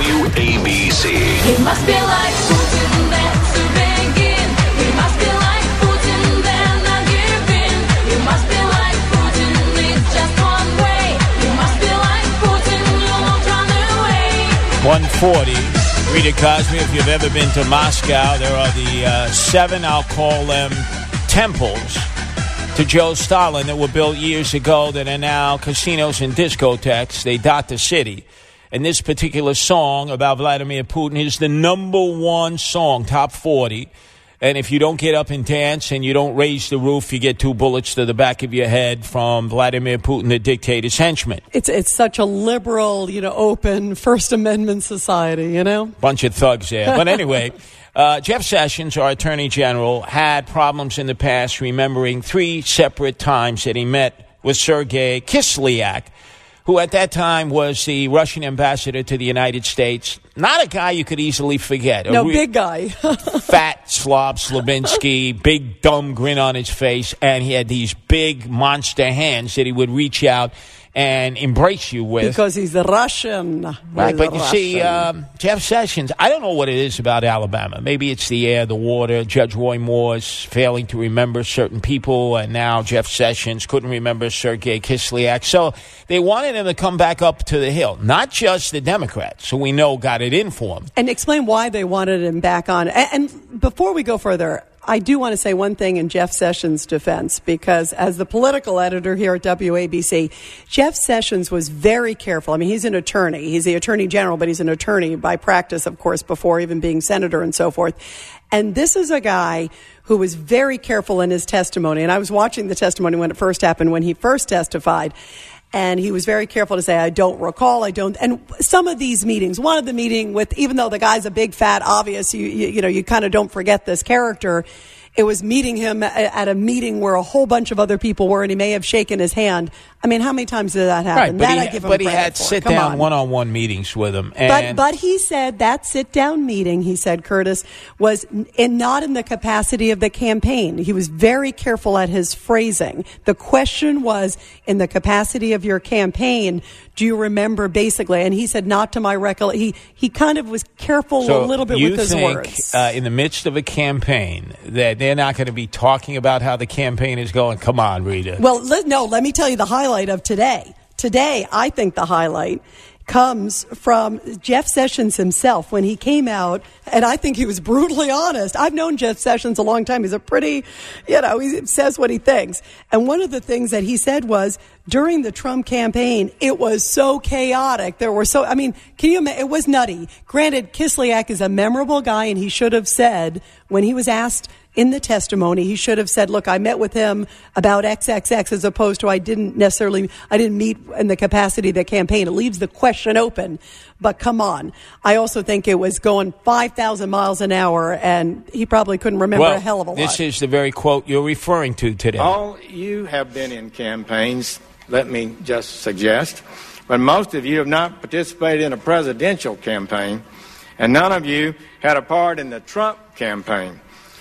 WABC. It must be like Putin, that's to begin. It must be like Putin, then not give in. It must be like Putin, it's just one way. It must be like Putin, you won't run away. 140. Rita Cosby, if you've ever been to Moscow, there are the 7, I'll call them, temples to Joe Stalin that were built years ago that are now casinos and discotheques. They dot the city. And this particular song about Vladimir Putin is the #1 song, top 40. And if you don't get up and dance and you don't raise the roof, you get 2 bullets to the back of your head from Vladimir Putin, the dictator's henchman. It's such a liberal, open First Amendment society, Bunch of thugs there. But anyway, Jeff Sessions, our Attorney General, had problems in the past remembering 3 separate times that he met with Sergei Kislyak, who at that time was the Russian ambassador to the United States. Not a guy you could easily forget. Big guy. Fat slob Slavinsky, big dumb grin on his face, and he had these big monster hands that he would reach out and embrace you with. Because he's a Russian. Right, but you see, Jeff Sessions, I don't know what it is about Alabama. Maybe it's the air, the water. Judge Roy Moore's failing to remember certain people, and now Jeff Sessions couldn't remember Sergei Kislyak. So they wanted him to come back up to the Hill. Not just the Democrats, who we know got it in for him. And explain why they wanted him back on. And before we go further, I do want to say one thing in Jeff Sessions' defense, because as the political editor here at WABC, Jeff Sessions was very careful. I mean, he's an attorney. He's the attorney general, but he's an attorney by practice, of course, before even being senator and so forth. And this is a guy who was very careful in his testimony. And I was watching the testimony when it first happened, when he first testified. And he was very careful to say, I don't recall, And some of these meetings, one of the meeting with, even though the guy's a big, fat, obvious, you kind of don't forget this character. It was meeting him at a meeting where a whole bunch of other people were, and he may have shaken his hand. I mean, how many times did that happen? Right, but he had sit-down one-on-one meetings with him. And but he said that sit-down meeting, he said, Curtis, was not in the capacity of the campaign. He was very careful at his phrasing. The question was, in the capacity of your campaign, do you remember basically? And he said, not to my recollection. He kind of was careful a little bit with his words. In the midst of a campaign that they're not going to be talking about how the campaign is going? Come on, Rita. Well, let me tell you the highlight of today. Today, I think the highlight comes from Jeff Sessions himself when he came out, and I think he was brutally honest. I've known Jeff Sessions a long time. He's a pretty, he says what he thinks. And one of the things that he said was, during the Trump campaign, it was so chaotic. Can you imagine? It was nutty. Granted, Kislyak is a memorable guy, and he should have said, when he was asked in the testimony, he should have said, look, I met with him about XXX, as opposed to I didn't meet in the capacity of the campaign. It leaves the question open. But come on. I also think it was going 5,000 miles an hour, and he probably couldn't remember a hell of a lot. This is the very quote you're referring to today. All you have been in campaigns, let me just suggest, but most of you have not participated in a presidential campaign, and none of you had a part in the Trump campaign.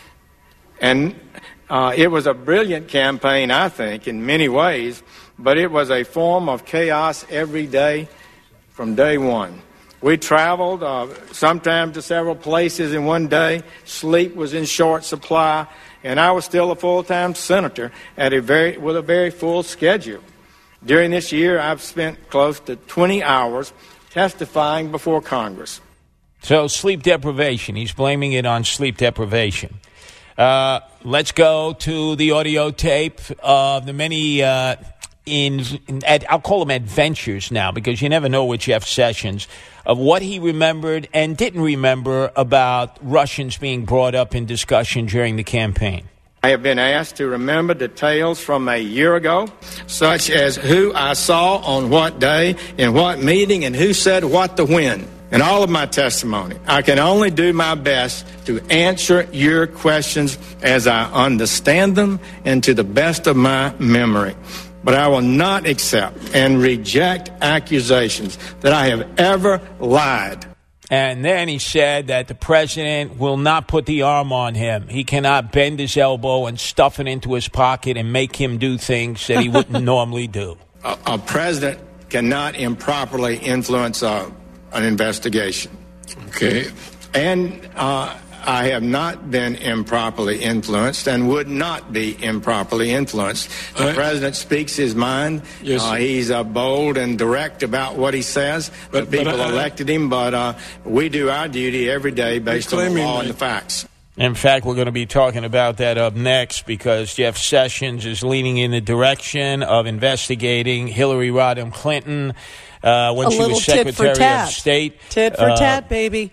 And it was a brilliant campaign, I think, in many ways, but it was a form of chaos every day from day one. We traveled sometimes to several places in one day. Sleep was in short supply, and I was still a full-time senator with a very full schedule. During this year, I've spent close to 20 hours testifying before Congress. So sleep deprivation. He's blaming it on sleep deprivation. Let's go to the audio tape of the many I'll call them adventures now, because you never know with Jeff Sessions, of what he remembered and didn't remember about Russians being brought up in discussion during the campaign. I have been asked to remember details from a year ago, such as who I saw on what day, in what meeting, and who said what to when. In all of my testimony, I can only do my best to answer your questions as I understand them and to the best of my memory. But I will not accept and reject accusations that I have ever lied. And then he said that the president will not put the arm on him. He cannot bend his elbow and stuff it into his pocket and make him do things that he wouldn't normally do. A president cannot improperly influence an investigation. Okay. And I have not been improperly influenced and would not be improperly influenced. The president speaks his mind. Yes, he's bold and direct about what he says. But people elected him, but we do our duty every day based on the law and the facts. In fact, we're going to be talking about that up next, because Jeff Sessions is leaning in the direction of investigating Hillary Rodham Clinton when she was Secretary of State. Tit for tat, baby.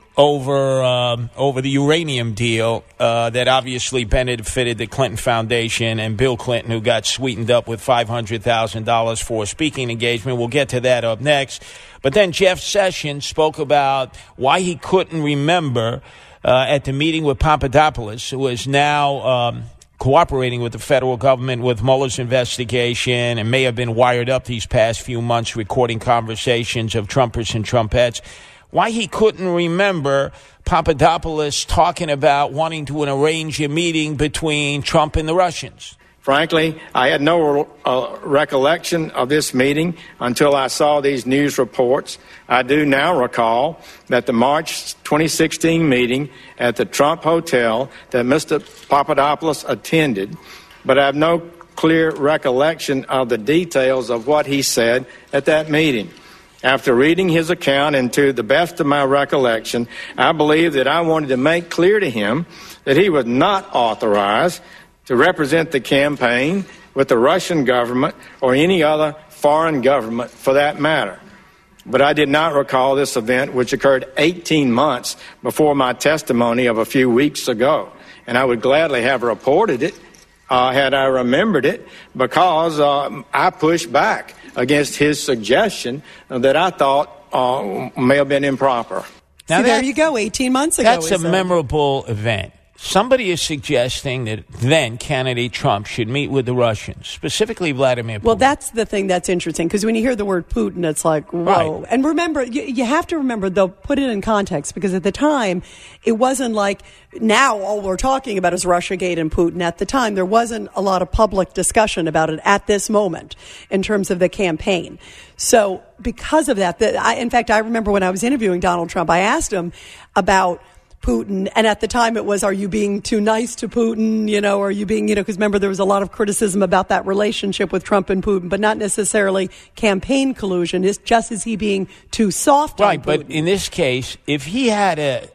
Over the uranium deal that obviously benefited the Clinton Foundation and Bill Clinton, who got sweetened up with $500,000 for a speaking engagement. We'll get to that up next. But then Jeff Sessions spoke about why he couldn't remember at the meeting with Papadopoulos, who is now cooperating with the federal government with Mueller's investigation and may have been wired up these past few months recording conversations of Trumpers and Trumpettes, why he couldn't remember Papadopoulos talking about wanting to arrange a meeting between Trump and the Russians. Frankly, I had no recollection of this meeting until I saw these news reports. I do now recall that the March 2016 meeting at the Trump Hotel that Mr. Papadopoulos attended, but I have no clear recollection of the details of what he said at that meeting. After reading his account and to the best of my recollection, I believe that I wanted to make clear to him that he was not authorized to represent the campaign with the Russian government or any other foreign government for that matter. But I did not recall this event, which occurred 18 months before my testimony of a few weeks ago. And I would gladly have reported it had I remembered it, because I pushed back against his suggestion that I thought may have been improper. Now there you go, 18 months ago. That's a memorable event. Somebody is suggesting that then candidate Trump should meet with the Russians, specifically Vladimir Putin. Well, that's the thing that's interesting, because when you hear the word Putin, it's like, whoa. Right. And remember, you have to remember, though, put it in context, because at the time, it wasn't like now all we're talking about is Russiagate and Putin. At the time, there wasn't a lot of public discussion about it at this moment in terms of the campaign. So because of that, in fact, I remember when I was interviewing Donald Trump, I asked him about Putin, and at the time it was, are you being too nice to Putin, are you being, because remember there was a lot of criticism about that relationship with Trump and Putin, but not necessarily campaign collusion. It's just, is he being too soft on Putin? Right, but in this case, if he had a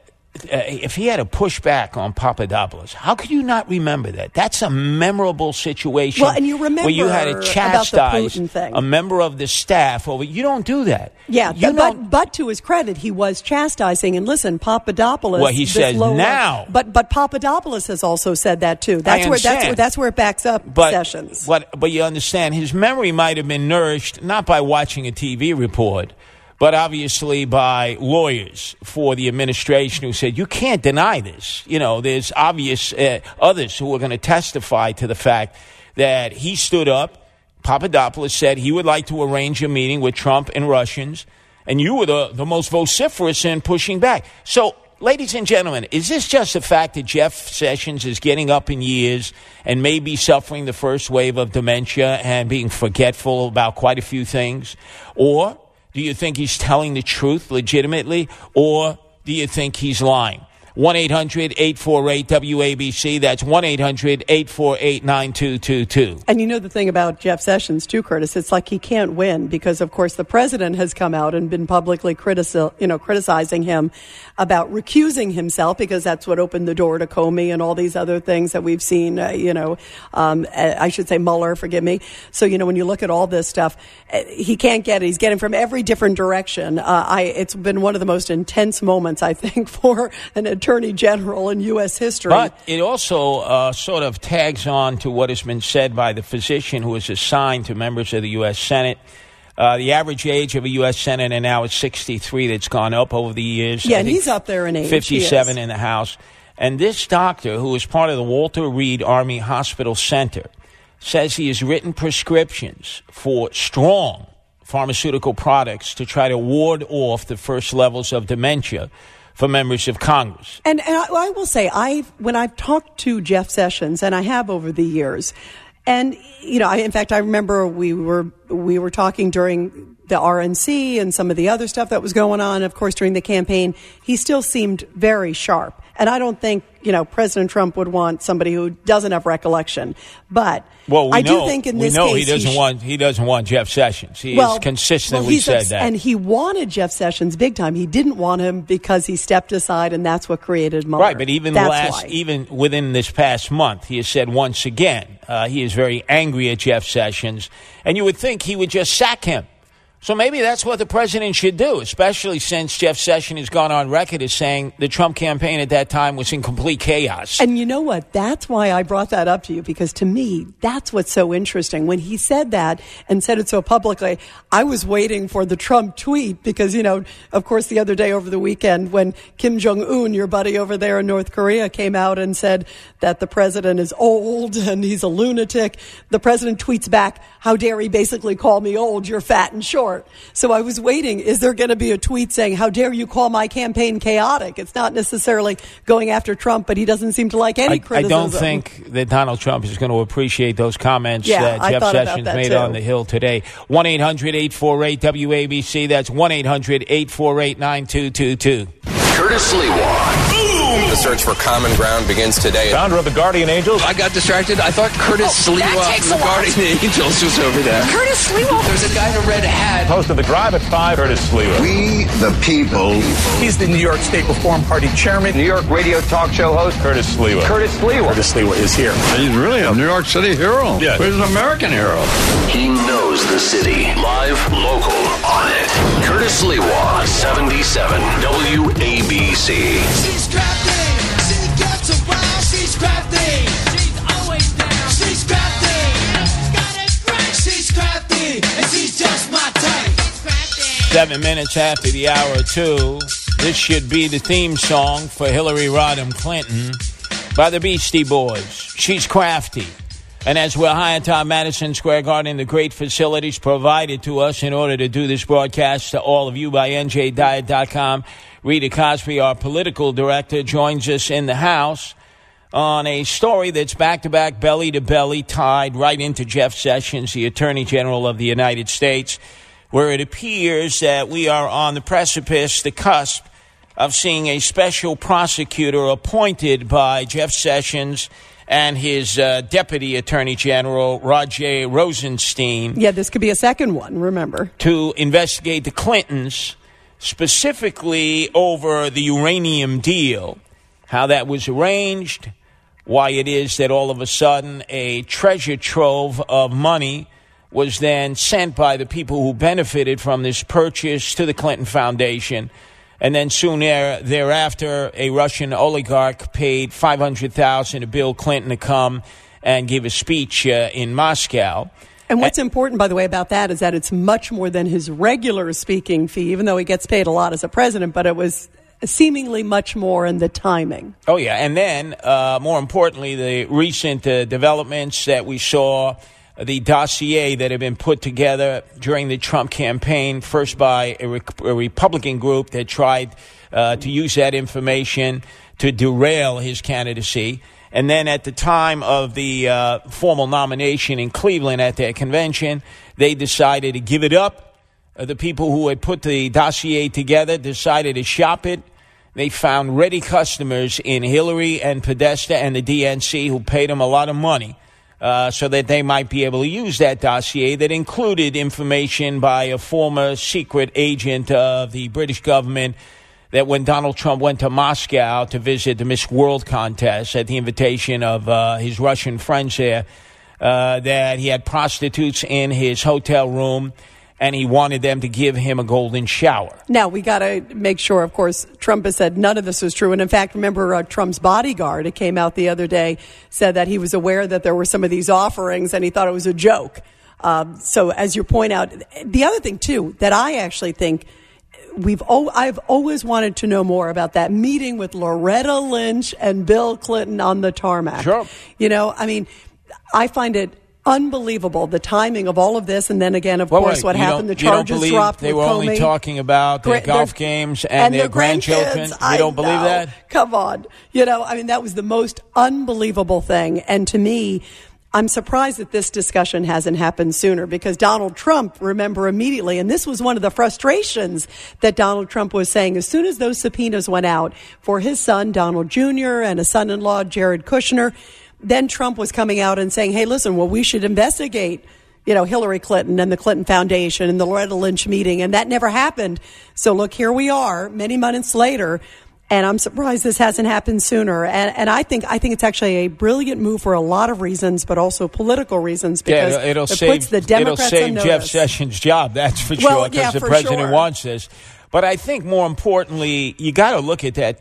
pushback on Papadopoulos, how could you not remember that? That's a memorable situation. Well, and you remember where you had to chastise a member of the staff over. You don't do that. Yeah, but to his credit, he was chastising. And listen, Papadopoulos. Well, he says now. But Papadopoulos has also said that too. That's where it backs up Sessions. But you understand, his memory might have been nourished not by watching a TV report, but obviously by lawyers for the administration who said, you can't deny this. There's obvious others who are going to testify to the fact that he stood up. Papadopoulos said he would like to arrange a meeting with Trump and Russians, and you were the most vociferous in pushing back. So, ladies and gentlemen, is this just the fact that Jeff Sessions is getting up in years and may be suffering the first wave of dementia and being forgetful about quite a few things? Or do you think he's telling the truth legitimately, or do you think he's lying? 1-800-848-WABC. That's 1-800-848-9222. And you know the thing about Jeff Sessions, too, Curtis, it's like he can't win because, of course, the president has come out and been publicly criticizing him about recusing himself because that's what opened the door to Comey and all these other things that we've seen, I should say Mueller, forgive me. So, when you look at all this stuff, he can't get it. He's getting from every different direction. It's been one of the most intense moments, I think, for an attorney general in U.S. history. But it also sort of tags on to what has been said by the physician who is assigned to members of the U.S. Senate. The average age of a U.S. senator now is 63. That's gone up over the years. Yeah, and he's up there in age. 57 in the House. And this doctor, who is part of the Walter Reed Army Hospital Center, says he has written prescriptions for strong pharmaceutical products to try to ward off the first levels of dementia for members of Congress. And I will say, when I've talked to Jeff Sessions, and I have over the years, and in fact, I remember we were talking during the RNC and some of the other stuff that was going on. Of course, during the campaign, he still seemed very sharp. And I don't think, President Trump would want somebody who doesn't have recollection. But I do think in this case... he doesn't want Jeff Sessions. He has consistently said that. And he wanted Jeff Sessions big time. He didn't want him because he stepped aside, and that's what created Mueller. Right, but even within this past month, he has said once again, he is very angry at Jeff Sessions, and you would think he would just sack him. So maybe that's what the president should do, especially since Jeff Sessions has gone on record as saying the Trump campaign at that time was in complete chaos. And you know what? That's why I brought that up to you, because to me, that's what's so interesting. When he said that and said it so publicly, I was waiting for the Trump tweet because, of course, the other day over the weekend when Kim Jong-un, your buddy over there in North Korea, came out and said that the president is old and he's a lunatic, the president tweets back, how dare he basically call me old, you're fat and short. So I was waiting, is there going to be a tweet saying, how dare you call my campaign chaotic? It's not necessarily going after Trump, but he doesn't seem to like any criticism. I don't think that Donald Trump is going to appreciate those comments that Jeff Sessions made on the Hill today. 1-800-848-WABC. That's 1-800-848-9222. Curtis Lewa. The search for common ground begins today. Founder of the Guardian Angels. I got distracted. I thought Curtis Lewa from the Guardian Angels was over there. Curtis Lewa. There's a guy in a red hat. Host of The Drive at 5, Curtis Lewa. We the people. He's the New York State Reform Party chairman. New York radio talk show host. Curtis Lewa. Curtis Lewa. Curtis Lewa is here. He's really a New York City hero. Yeah. He's an American hero. He knows the city. Live, local, on it. Curtis Lewa, 77 WABC. She's crafty. She gets around. She's crafty. She's always down. She's crafty. Got it right. She's crafty. And she's just my type. 7 minutes after the hour 2. This should be the theme song for Hillary Rodham Clinton by the Beastie Boys. She's crafty. And as we're high atop Madison Square Garden, the great facilities provided to us in order to do this broadcast to all of you by NJDiet.com, Rita Cosby, our political director, joins us in the House on a story that's back-to-back, belly-to-belly, tied right into Jeff Sessions, the Attorney General of the United States, where it appears that we are on the precipice, the cusp, of seeing a special prosecutor appointed by Jeff Sessions and his Deputy Attorney General, Roger Rosenstein. Yeah, this could be a second one, remember. To investigate the Clintons, specifically over the uranium deal, how that was arranged, why it is that all of a sudden a treasure trove of money was then sent by the people who benefited from this purchase to the Clinton Foundation. And then soon thereafter, a Russian oligarch paid $500,000 to Bill Clinton to come and give a speech in Moscow. And what's important, by the way, about that is that it's much more than his regular speaking fee, even though he gets paid a lot as a president, but it was seemingly much more in the timing. Oh, yeah. And then, more importantly, the recent developments that we saw, the dossier that had been put together during the Trump campaign, first by a Republican group that tried to use that information to derail his candidacy. And then at the time of the formal nomination in Cleveland at their convention, they decided to give it up. The people who had put the dossier together decided to shop it. They found ready customers in Hillary and Podesta and the DNC who paid them a lot of money so that they might be able to use that dossier that included information by a former secret agent of the British government that when Donald Trump went to Moscow to visit the Miss World contest at the invitation of his Russian friends there, that he had prostitutes in his hotel room and he wanted them to give him a golden shower. Now, we got to make sure, of course, Trump has said none of this was true. And in fact, remember Trump's bodyguard, it came out the other day, said that he was aware that there were some of these offerings and he thought it was a joke. So as you point out, the other thing, too, that I actually think I've always wanted to know more about that meeting with Loretta Lynch and Bill Clinton on the tarmac. Sure. You know, I mean, I find it unbelievable, the timing of all of this, and then again, of course, what happened, the charges dropped they with were only Comey. talking about their golf games and their grandchildren. You don't believe that? Come on. You know, I mean, that was the most unbelievable thing. And to me, I'm surprised that this discussion hasn't happened sooner because Donald Trump, remember immediately, and this was one of the frustrations that Donald Trump was saying, as soon as those subpoenas went out for his son, Donald Jr., and his son-in-law, Jared Kushner, then Trump was coming out and saying, hey, listen, well, we should investigate, you know, Hillary Clinton and the Clinton Foundation and the Loretta Lynch meeting. And that never happened. So look, here we are many months later. And I'm surprised this hasn't happened sooner. And I think it's actually a brilliant move for a lot of reasons, but also political reasons, because it'll puts the Democrats it'll on save Jeff notice. Sessions' job, that's for sure, because the president wants this. But I think more importantly, you got to look at that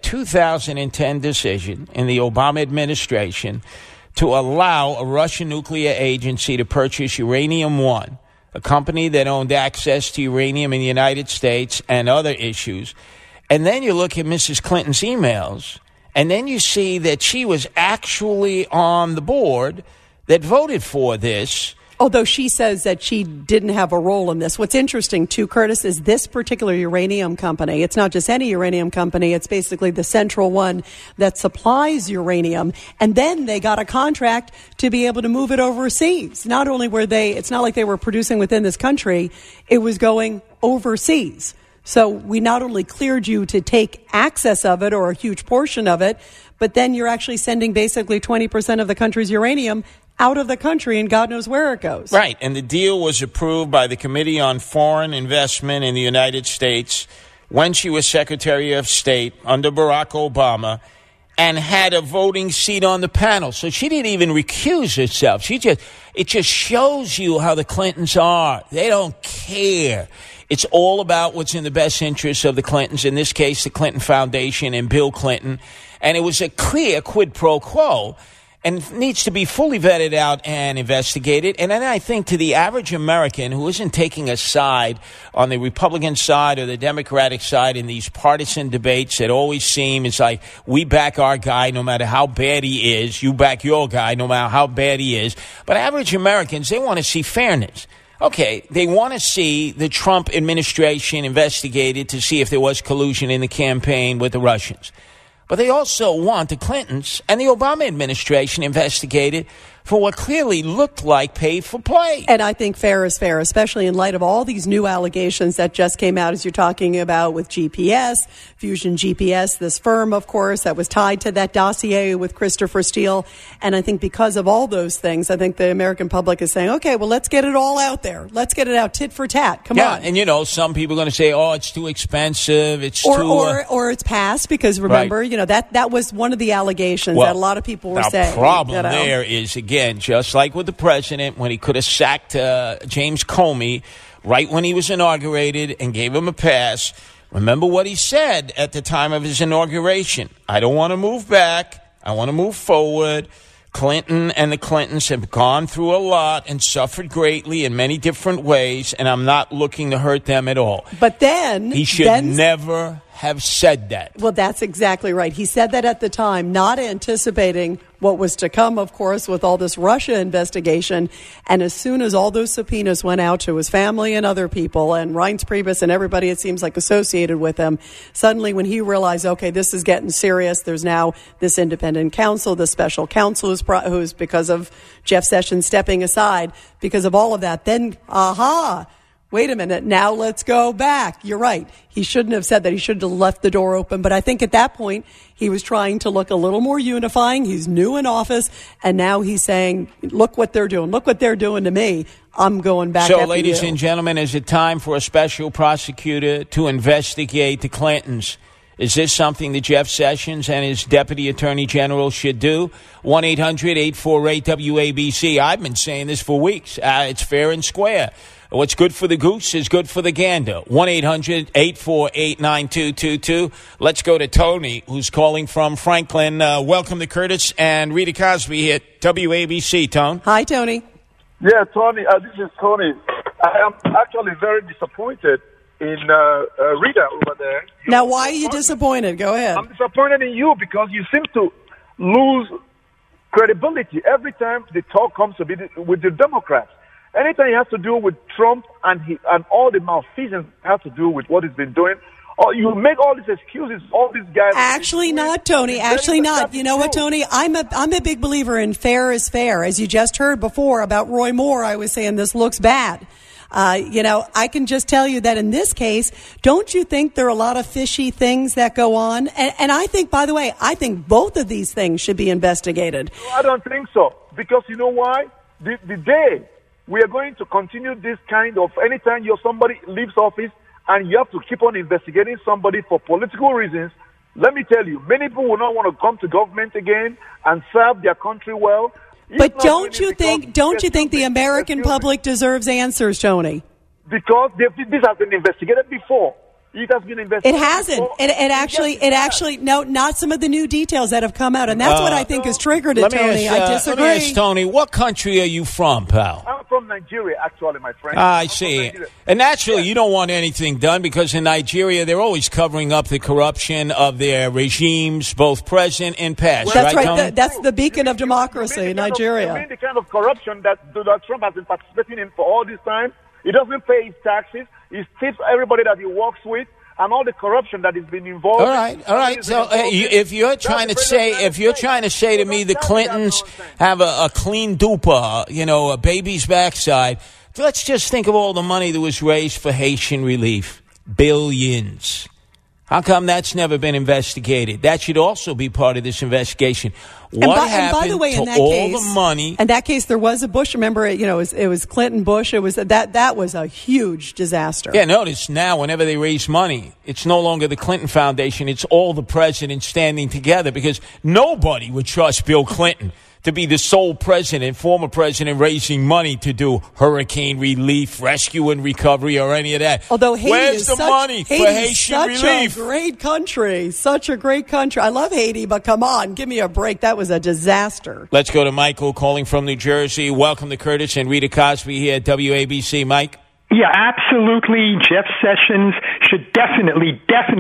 2010 decision in the Obama administration to allow a Russian nuclear agency to purchase Uranium One, a company that owned access to uranium in the United States and other issues. And then you look at Mrs. Clinton's emails, and then you see that she was actually on the board that voted for this. Although she says that she didn't have a role in this. What's interesting, too, Curtis, is this particular uranium company. It's not just any uranium company. It's basically the central one that supplies uranium. And then they got a contract to be able to move it overseas. Not only were it's not like they were producing within this country, it was going overseas. So we not only cleared you to take access of it or a huge portion of it, but then you're actually sending basically 20% of the country's uranium out of the country, and God knows where it goes. Right, and the deal was approved by the Committee on Foreign Investment in the United States when she was Secretary of State under Barack Obama and had a voting seat on the panel. So she didn't even recuse herself. It just shows you how the Clintons are. They don't care. It's all about what's in the best interest of the Clintons, in this case, the Clinton Foundation and Bill Clinton. And it was a clear quid pro quo and needs to be fully vetted out and investigated. And then I think to the average American who isn't taking a side on the Republican side or the Democratic side in these partisan debates that always seem, it's like, we back our guy no matter how bad he is, you back your guy no matter how bad he is. But average Americans, they want to see fairness. Okay, they want to see the Trump administration investigated to see if there was collusion in the campaign with the Russians. But they also want the Clintons and the Obama administration investigated for what clearly looked like pay for play. And I think fair is fair, especially in light of all these new allegations that just came out, as you're talking about with GPS, Fusion GPS, this firm, of course, that was tied to that dossier with Christopher Steele. And I think because of all those things, I think the American public is saying, okay, well, let's get it all out there. Let's get it out tit for tat. Come on. And, you know, some people are going to say, oh, it's too expensive. It's or it's passed, because remember, Right. you know, that was one of the allegations that a lot of people were saying. The problem you know. there is, again, just like with the president, when he could have sacked James Comey right when he was inaugurated and gave him a pass. Remember what he said at the time of his inauguration. I don't want to move back. I want to move forward. Clinton and the Clintons have gone through a lot and suffered greatly in many different ways, and I'm not looking to hurt them at all. But then He should never have said that. Well, that's exactly right. He said that at the time, not anticipating what was to come, of course, with all this Russia investigation. And as soon as all those subpoenas went out to his family and other people, and Reince Priebus and everybody, it seems like, associated with him, suddenly when he realized, okay, this is getting serious, there's now this independent counsel, this special counsel who's because of Jeff Sessions stepping aside, because of all of that, then, wait a minute, now let's go back. You're right. He shouldn't have said that. He should have left the door open. But I think at that point, he was trying to look a little more unifying. He's new in office, and now he's saying, look what they're doing. Look what they're doing to me. I'm going back So, after ladies you. and gentlemen, is it time for a special prosecutor to investigate the Clintons? Is this something that Jeff Sessions and his Deputy Attorney General should do? 1-800-848-WABC. I've been saying this for weeks. It's fair and square. What's good for the goose is good for the gander. 1-800-848-9222. Let's go to Tony, who's calling from Franklin. Welcome to Curtis and Rita Cosby here at WABC, Tone. Hi, Tony. Yeah, Tony, this is Tony. I am actually very disappointed in Rita over there. Now, why are you disappointed? Go ahead. I'm disappointed in you because you seem to lose credibility every time the talk comes to be with the Democrats. Anything it has to do with Trump and all the malfeasance has to do with what he's been doing, or you make all these excuses, all these guys. Actually not, Tony. Actually not. You know what, Tony? I'm a big believer in fair is fair. As you just heard before about Roy Moore, I was saying this looks bad. I can just tell you that in this case, don't you think there are a lot of fishy things that go on? And I think, by the way, I think both of these things should be investigated. No, I don't think so. Because you know why? The day we are going to continue this kind of, anytime somebody leaves office and you have to keep on investigating somebody for political reasons, let me tell you, many people will not want to come to government again and serve their country well. But don't you think the American public deserves answers, Tony? Because this has been investigated before. It has been investigated. It hasn't. before. It actually, no, not some of the new details that have come out, and that's what I think has triggered it, Tony. I disagree. Let me ask Tony, what country are you from, pal? I'm from Nigeria, actually, my friend. I see. And naturally, you don't want anything done because in Nigeria, they're always covering up the corruption of their regimes, both present and past. That's right. Tony? That's the beacon of democracy, Nigeria. You mean the kind of corruption that Donald Trump has been participating in for all this time? He doesn't pay his taxes. He tips everybody that he works with, and all the corruption that has been involved. All right. So if you're trying to say to me the Clintons have a clean dupa, a baby's backside, let's just think of all the money that was raised for Haitian relief. Billions. How come that's never been investigated? That should also be part of this investigation. What happened by the way, to in that all case, the money? In that case, there was a Bush. Remember, it was Clinton, Bush. It was that was a huge disaster. Yeah, notice now whenever they raise money, it's no longer the Clinton Foundation. It's all the presidents standing together because nobody would trust Bill Clinton to be the sole president, former president, raising money to do hurricane relief, rescue and recovery, or any of that. Although Haiti Where's is the money for Haitian relief? Such a great country. Such a great country. I love Haiti, but come on, give me a break. That was a disaster. Let's go to Michael calling from New Jersey. Welcome to Curtis and Rita Cosby here at WABC. Mike? Yeah, absolutely. Jeff Sessions should definitely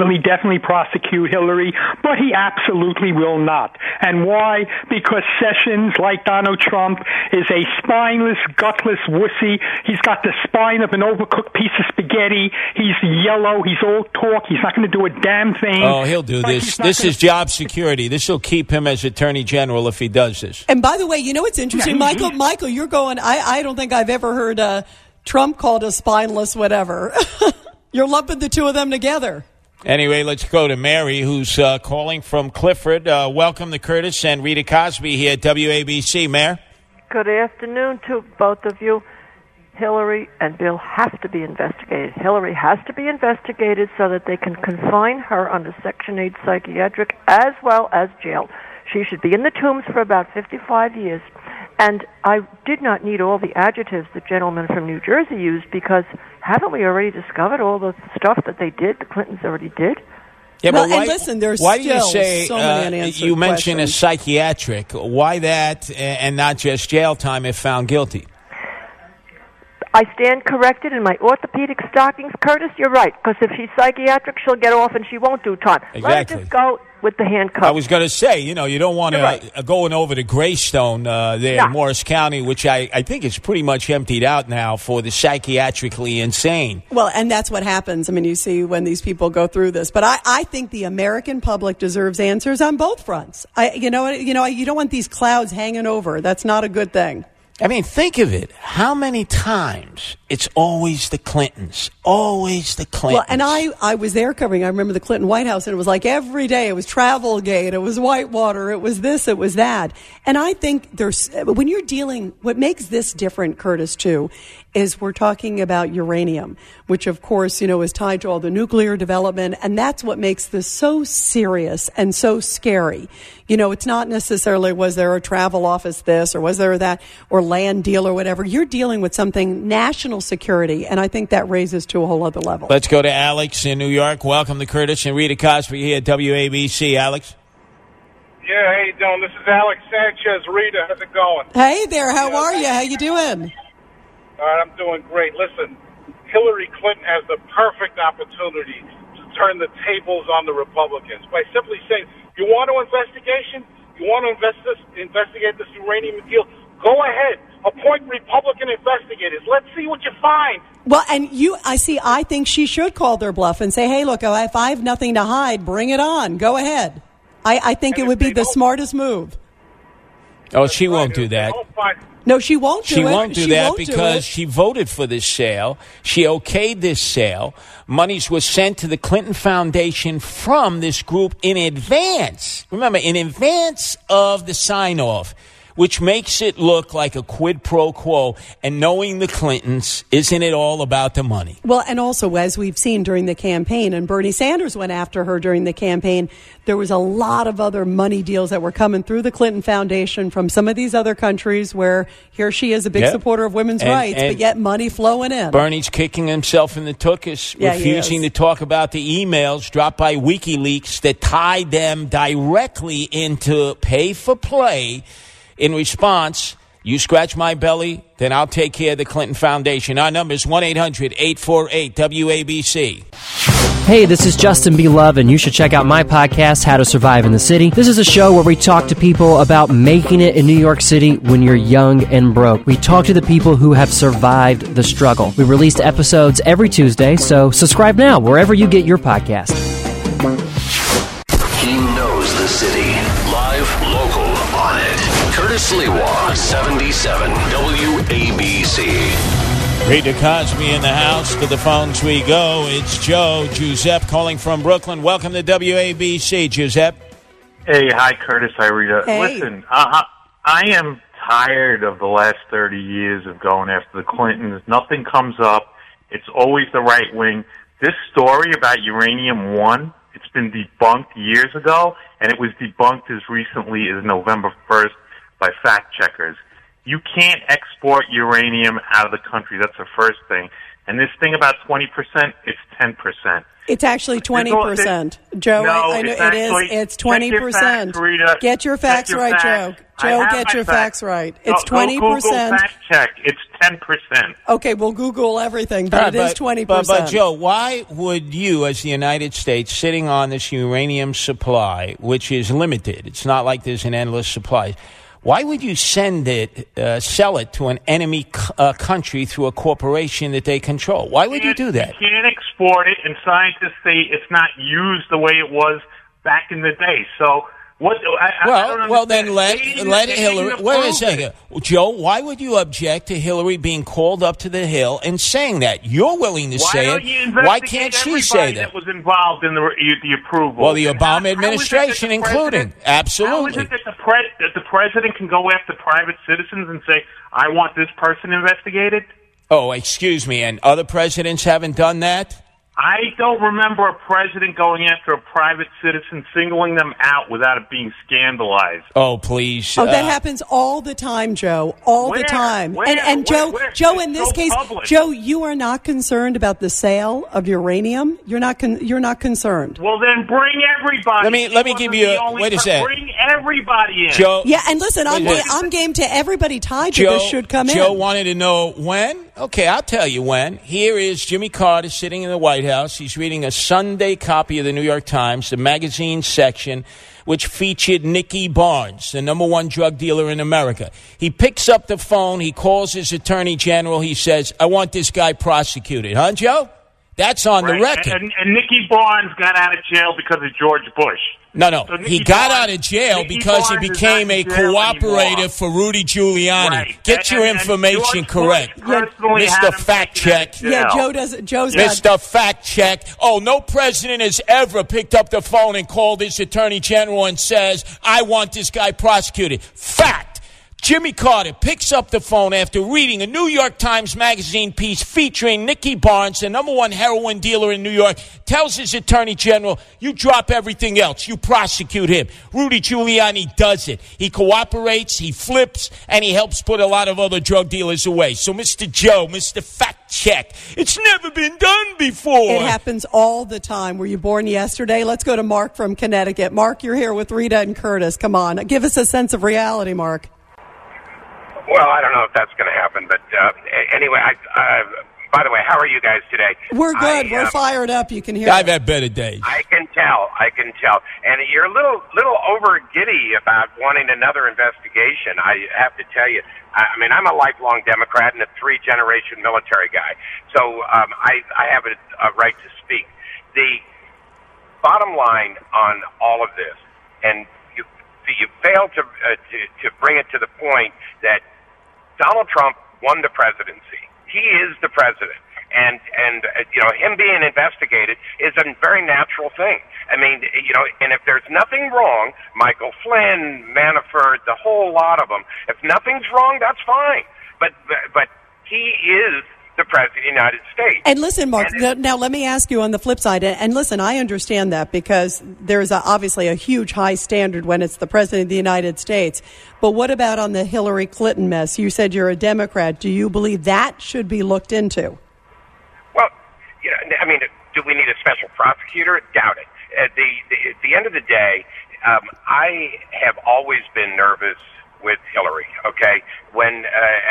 prosecute Hillary, but he absolutely will not. And why? Because Sessions, like Donald Trump, is a spineless, gutless wussy. He's got the spine of an overcooked piece of spaghetti. He's yellow. He's all talk. He's not going to do a damn thing. Oh, he'll do this. This is job security. This will keep him as Attorney General if he does this. And by the way, you know what's interesting, Michael, you're going, I don't think I've ever heard Trump called a spineless whatever. You're lumping the two of them together. Anyway, let's go to Mary, who's calling from Clifford. Welcome to Curtis and Rita Cosby here at WABC. Mayor? Good afternoon to both of you. Hillary and Bill have to be investigated. Hillary has to be investigated so that they can confine her under Section 8 psychiatric as well as jail. She should be in the tombs for about 55 years. And I did not need all the adjectives the gentleman from New Jersey used because haven't we already discovered all the stuff that they did, the Clintons already did? Yeah, well, but why, and listen, there's why do still you say so many unanswered you mentioned questions. a psychiatric? Why that and not just jail time if found guilty? I stand corrected in my orthopedic stockings. Curtis, you're right, because if she's psychiatric, she'll get off and she won't do time. Exactly. Let her just go with the handcuffs. I was going to say, you don't want to going over to Greystone there in Morris County, which I think is pretty much emptied out now for the psychiatrically insane. Well, and that's what happens. I mean, you see when these people go through this. But I think the American public deserves answers on both fronts. You don't want these clouds hanging over. That's not a good thing. I mean, think of it. How many times it's always the Clintons, always the Clintons. Well, and I was there covering, I remember the Clinton White House, and it was like every day, it was Travelgate, it was Whitewater, it was this, it was that. And I think when you're dealing, what makes this different, Curtis, too, is we're talking about uranium, which of course, is tied to all the nuclear development. And that's what makes this so serious and so scary. It's not necessarily, was there a travel office this or was there that or land deal or whatever. You're dealing with something national security. And I think that raises to a whole other level. Let's go to Alex in New York. Welcome to Curtis and Rita Cosby here at WABC. Alex? Yeah, how you doing? This is Alex Sanchez. Rita, how's it going? Hey there, how are you? How you doing? All right, I'm doing great. Listen, Hillary Clinton has the perfect opportunity to turn the tables on the Republicans by simply saying, you want an investigation? You want to investigate this uranium deal? Go ahead. Appoint Republican investigators. Let's see what you find. Well, and I think she should call their bluff and say, hey, look, if I have nothing to hide, bring it on. Go ahead. I think it would be the smartest move. Oh, she won't do that. No, she won't do it. She won't do that because she voted for this sale. She okayed this sale. Monies were sent to the Clinton Foundation from this group in advance. Remember, in advance of the sign-off, which makes it look like a quid pro quo. And knowing the Clintons, isn't it all about the money? Well, and also, as we've seen during the campaign, and Bernie Sanders went after her during the campaign, there was a lot of other money deals that were coming through the Clinton Foundation from some of these other countries where here she is a big supporter of women's rights, but yet money flowing in. Bernie's kicking himself in the tuchus, refusing to talk about the emails dropped by WikiLeaks that tied them directly into pay-for-play. In response, you scratch my belly, then I'll take care of the Clinton Foundation. Our number is 1-800-848-WABC. Hey, this is Justin B. Love, and you should check out my podcast, How to Survive in the City. This is a show where we talk to people about making it in New York City when you're young and broke. We talk to the people who have survived the struggle. We release episodes every Tuesday, so subscribe now wherever you get your podcast. He knows the city. Live, local, on it. Curtis Lewa, 77 WABC. Rita Cosby in the house. To the phones we go. It's Joe Giuseppe calling from Brooklyn. Welcome to WABC, Giuseppe. Hey, hi, Curtis. Hi, Rita. Hey. Listen, I am tired of the last 30 years of going after the Clintons. Nothing comes up. It's always the right wing. This story about Uranium One, it's been debunked years ago, and it was debunked as recently as November 1st by fact checkers. You can't export uranium out of the country. That's the first thing. And this thing about 20%, it's 10%. It's actually 20%. Joe, No, I know it's it is. actually- It's check your 20%. facts, Rita. Get your facts Check your right, facts. Joe. I Joe, have get my your facts right. It's Go Google 20%. fact check. It's 10%. Okay, we'll Google everything, but it is 20%. But Joe, why would you, as the United States, sitting on this uranium supply, which is limited, it's not like there's an endless supply, why would you sell it to an enemy country through a corporation that they control? Why would you do that? You can't export it, and scientists say it's not used the way it was back in the day. So what? I don't Well, then understand. let They Hillary. didn't Wait a approve second, it. Joe. Why would you object to Hillary being called up to the Hill and saying that? You're willing to Why say don't it. you Why investigate can't she everybody say that? was involved in the approval? Well, the And Obama how is it that administration, the including. president- Absolutely. How is it that the president can go after private citizens and say, "I want this person investigated"? Oh, excuse me. And other presidents haven't done that? I don't remember a president going after a private citizen, singling them out without it being scandalized. Oh, please. Oh, that happens all the time, Joe. All the time. And Joe, in this case, public. Joe, you are not concerned about the sale of uranium. You're not concerned. Well, then bring everybody. Let me give you wait a second. Bring everybody in. Joe. Yeah, and listen, I'm game to everybody tied to this should come in. Joe wanted to know when. Okay, I'll tell you when. Here is Jimmy Carter sitting in the White House. He's reading a Sunday copy of the New York Times, the magazine section, which featured Nicky Barnes, the #1 drug dealer in America. He picks up the phone. He calls his attorney general. He says, I want this guy prosecuted. Huh, Joe? That's on the record. And Nicky Barnes got out of jail because of George Bush. No. So He Nikki got Barnes- out of jail Nikki because he Barnes is became not a in jail cooperator anymore. for Rudy Giuliani. Right. Get your And information George correct. Bush personally had Mr. him Fact taken out of Check. jail. Yeah, Joe does. Joe's not. Mr. Fact Check. Oh, no president has ever picked up the phone and called his attorney general and says, I want this guy prosecuted. Fact. Jimmy Carter picks up the phone after reading a New York Times Magazine piece featuring Nikki Barnes, the number one heroin dealer in New York, tells his attorney general, you drop everything else. You prosecute him. Rudy Giuliani does it. He cooperates, he flips, and he helps put a lot of other drug dealers away. So, Mr. Joe, Mr. Fact Check, it's never been done before. It happens all the time. Were you born yesterday? Let's go to Mark from Connecticut. Mark, you're here with Rita and Curtis. Come on. Give us a sense of reality, Mark. Well, I don't know if that's going to happen, but anyway, by the way, how are you guys today? We're good. We're fired up. You can hear I've us. had better days. I can tell. And you're a little over giddy about wanting another investigation. I have to tell you, I mean, I'm a lifelong Democrat and a 3-generation military guy, so I have a right to speak. The bottom line on all of this, and you fail to bring it to the point that Donald Trump won the presidency. He is the president. And him being investigated is a very natural thing. I mean, and if there's nothing wrong, Michael Flynn, Manafort, the whole lot of them, if nothing's wrong, that's fine. But he is the President of the United States. And listen, Mark, now let me ask you on the flip side, and listen, I understand that because there's obviously a huge high standard when it's the President of the United States. But what about on the Hillary Clinton mess? You said you're a Democrat. Do you believe that should be looked into? Well, I mean, do we need a special prosecutor? Doubt it. At the end of the day, I have always been nervous with Hillary. Okay, when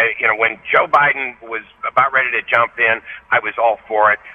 Joe Biden was about ready to jump in, I was all for it.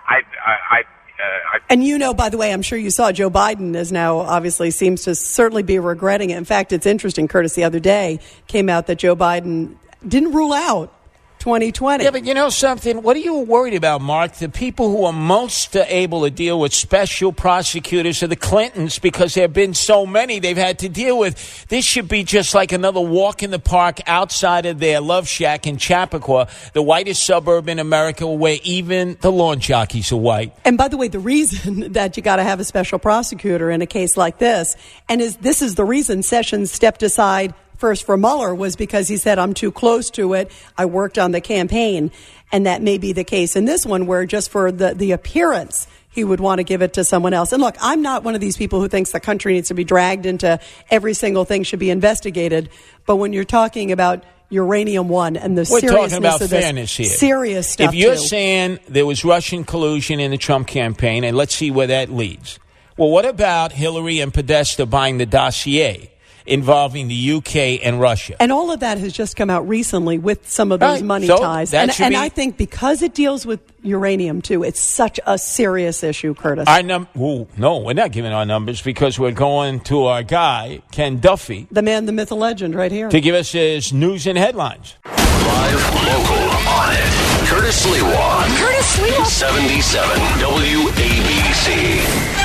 And by the way, I'm sure you saw Joe Biden is now obviously seems to certainly be regretting it. In fact, it's interesting, Curtis, the other day came out that Joe Biden didn't rule out 2020. Yeah, but you know something? What are you worried about, Mark? The people who are most able to deal with special prosecutors are the Clintons because there have been so many they've had to deal with. This should be just like another walk in the park outside of their love shack in Chappaqua, the whitest suburb in America where even the lawn jockeys are white. And by the way, the reason that you got to have a special prosecutor in a case like this, this is the reason Sessions stepped aside first for Mueller, was because he said, I'm too close to it. I worked on the campaign. And that may be the case in this one where just for the appearance, he would want to give it to someone else. And look, I'm not one of these people who thinks the country needs to be dragged into every single thing should be investigated. But when you're talking about Uranium One and the We're seriousness talking about of this, fairness here. Serious stuff. If you're too. saying there was Russian collusion in the Trump campaign, and let's see where that leads. Well, what about Hillary and Podesta buying the dossier involving the UK and Russia? And all of that has just come out recently with some of those money ties. And I think because it deals with uranium, too, it's such a serious issue, Curtis. No, we're not giving our numbers because we're going to our guy, Ken Duffy. The man, the myth, the legend, right here. To give us his news and headlines. Live, local, on it. Curtis Lewa. 77 WABC.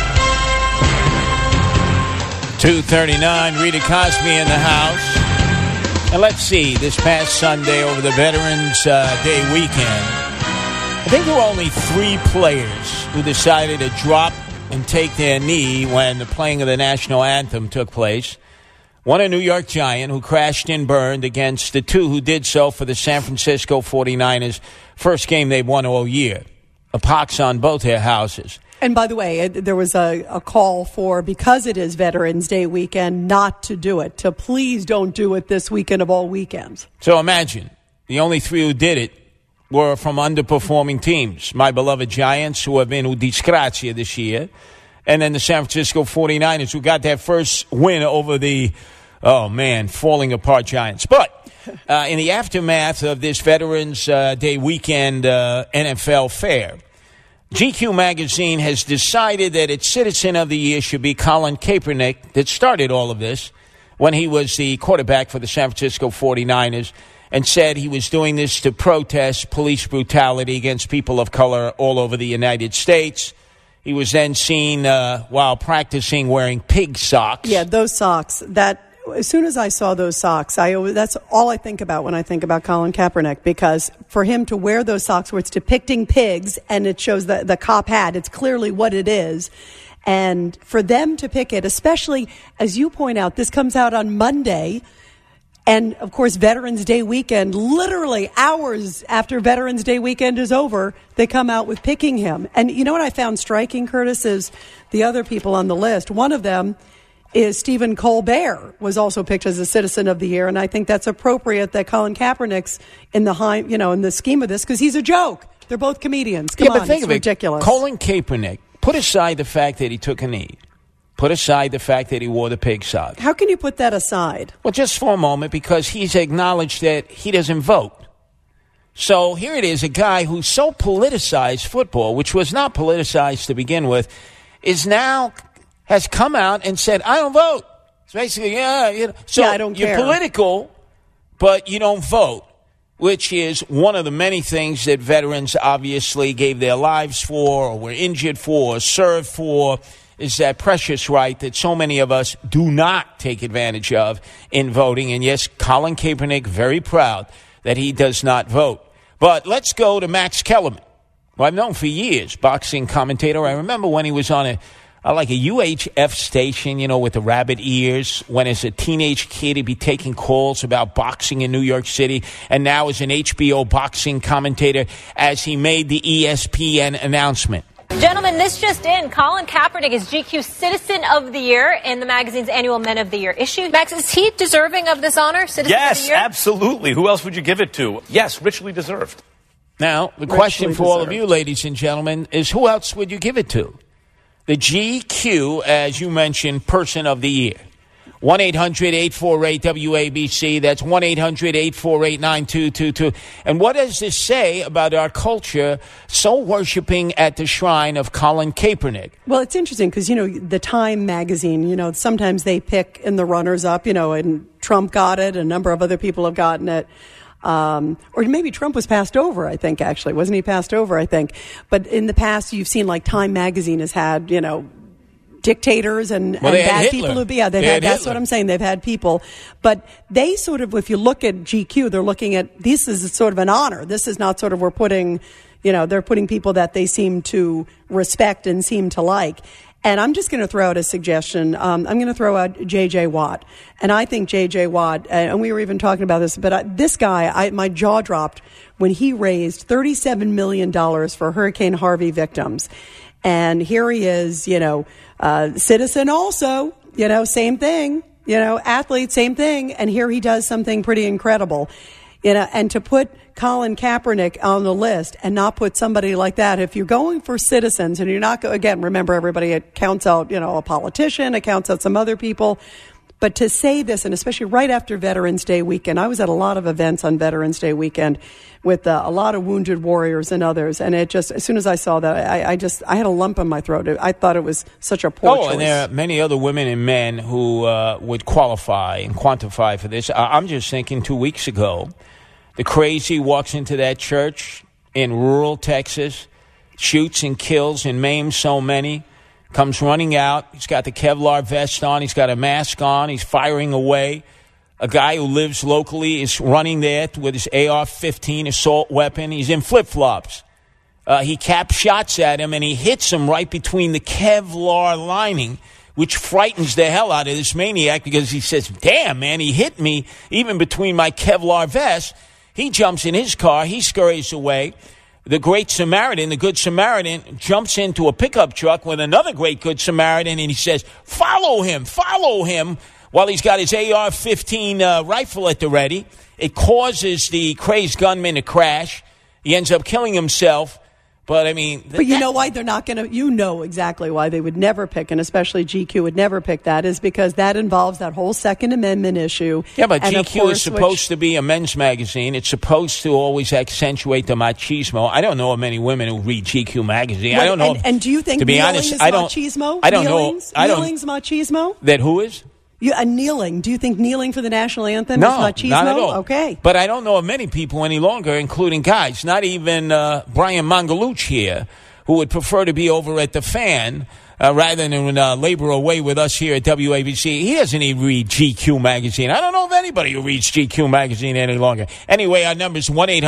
2:39, Rita Cosby in the house. And let's see, this past Sunday over the Veterans Day weekend, I think there were only 3 players who decided to drop and take their knee when the playing of the national anthem took place. One, a New York Giant who crashed and burned against the 2 who did so for the San Francisco 49ers, first game they've won all year. A pox on both their houses. And by the way, there was a call for, because it is Veterans Day weekend, not to do it. To please don't do it this weekend of all weekends. So imagine, the only 3 who did it were from underperforming teams. My beloved Giants, who have been in disgrazia this year. And then the San Francisco 49ers, who got their first win over the, falling apart Giants. But in the aftermath of this Veterans Day weekend NFL fair, GQ magazine has decided that its Citizen of the Year should be Colin Kaepernick, that started all of this when he was the quarterback for the San Francisco 49ers, and said he was doing this to protest police brutality against people of color all over the United States. He was then seen while practicing wearing pig socks. Yeah, those socks. As soon as I saw those socks, that's all I think about when I think about Colin Kaepernick, because for him to wear those socks where it's depicting pigs and it shows the cop hat, it's clearly what it is. And for them to pick it, especially, as you point out, this comes out on Monday. And, of course, Veterans Day weekend, literally hours after Veterans Day weekend is over, they come out with picking him. And you know what I found striking, Curtis, is the other people on the list. One of them is Stephen Colbert, was also picked as a Citizen of the Year. And I think that's appropriate that Colin Kaepernick's in the scheme of this, because he's a joke. They're both comedians. Come on, think it's of it. ridiculous. Colin Kaepernick, put aside the fact that he took a knee. Put aside the fact that he wore the pig sock. How can you put that aside? Well, just for a moment, because he's acknowledged that he doesn't vote. So here it is, a guy who so politicized football, which was not politicized to begin with, has come out and said, I don't vote. It's basically, So I don't care. You're political, but you don't vote, which is one of the many things that veterans obviously gave their lives for, or were injured for, or served for, is that precious right that so many of us do not take advantage of in voting. And yes, Colin Kaepernick, very proud that he does not vote. But let's go to Max Kellerman, who I've known for years, boxing commentator. I remember when he was on a UHF station, with the rabbit ears, when as a teenage kid he'd be taking calls about boxing in New York City, and now as an HBO boxing commentator as he made the ESPN announcement. Gentlemen, this just in. Colin Kaepernick is GQ Citizen of the Year in the magazine's annual Men of the Year issue. Max, is he deserving of this honor, Citizen of the Year? Yes, absolutely. Who else would you give it to? Yes, richly deserved. Now, the question for all of you, ladies and gentlemen, is who else would you give it to? The GQ, as you mentioned, Person of the Year. 1-800-848-WABC. That's 1-800-848-9222. And what does this say about our culture so worshiping at the shrine of Colin Kaepernick? Well, it's interesting because, the Time magazine, sometimes they pick in the runners-up, and Trump got it. A number of other people have gotten it. Or maybe Trump was passed over, I think, actually. Wasn't he passed over, I think? But in the past, you've seen, Time magazine has had, dictators and bad people that's what I'm saying. They've had people, but they sort of, if you look at GQ, they're looking at, this is sort of an honor. This is not sort of, they're putting people that they seem to respect and seem to like. And I'm just going to throw out a suggestion. I'm going to throw out J.J. Watt. And I think J.J. Watt, and we were even talking about this, but this guy, my jaw dropped when he raised $37 million for Hurricane Harvey victims. And here he is, citizen also, same thing, athlete, same thing. And here he does something pretty incredible, and to put Colin Kaepernick on the list and not put somebody like that. If you're going for citizens and you're not, again, remember everybody, it counts out, a politician, it counts out some other people. But to say this, and especially right after Veterans Day weekend, I was at a lot of events on Veterans Day weekend with a lot of wounded warriors and others, and it just, as soon as I saw that, I had a lump in my throat. I thought it was such a poor choice. And there are many other women and men who would qualify and quantify for this. I'm just thinking 2 weeks ago, the crazy walks into that church in rural Texas, shoots and kills and maims so many, comes running out. He's got the Kevlar vest on. He's got a mask on. He's firing away. A guy who lives locally is running there with his AR-15 assault weapon. He's in flip-flops. He caps shots at him, and he hits him right between the Kevlar lining, which frightens the hell out of this maniac because he says, damn, man, he hit me even between my Kevlar vest. He jumps in his car. He scurries away. The Great Samaritan, the Good Samaritan, jumps into a pickup truck with another great Good Samaritan, and he says, follow him, while he's got his AR-15 rifle at the ready. It causes the crazed gunman to crash. He ends up killing himself. But, I mean... But you know why they're not going to... You know exactly why they would never pick, and especially GQ would never pick that, is because that involves that whole Second Amendment issue. Yeah, but GQ is supposed to be a men's magazine. It's supposed to always accentuate the machismo. I don't know of many women who read GQ magazine. Well, I don't know... And do you think kneeling is machismo? I don't know... Kneeling's machismo? That who is? Kneeling. Do you think kneeling for the national anthem is machismo? No, not at all. Okay. But I don't know of many people any longer, including guys, not even Brian Mangalucci here, who would prefer to be over at the Fan rather than labor away with us here at WABC. He doesn't even read GQ magazine. I don't know of anybody who reads GQ magazine any longer. Anyway, our number is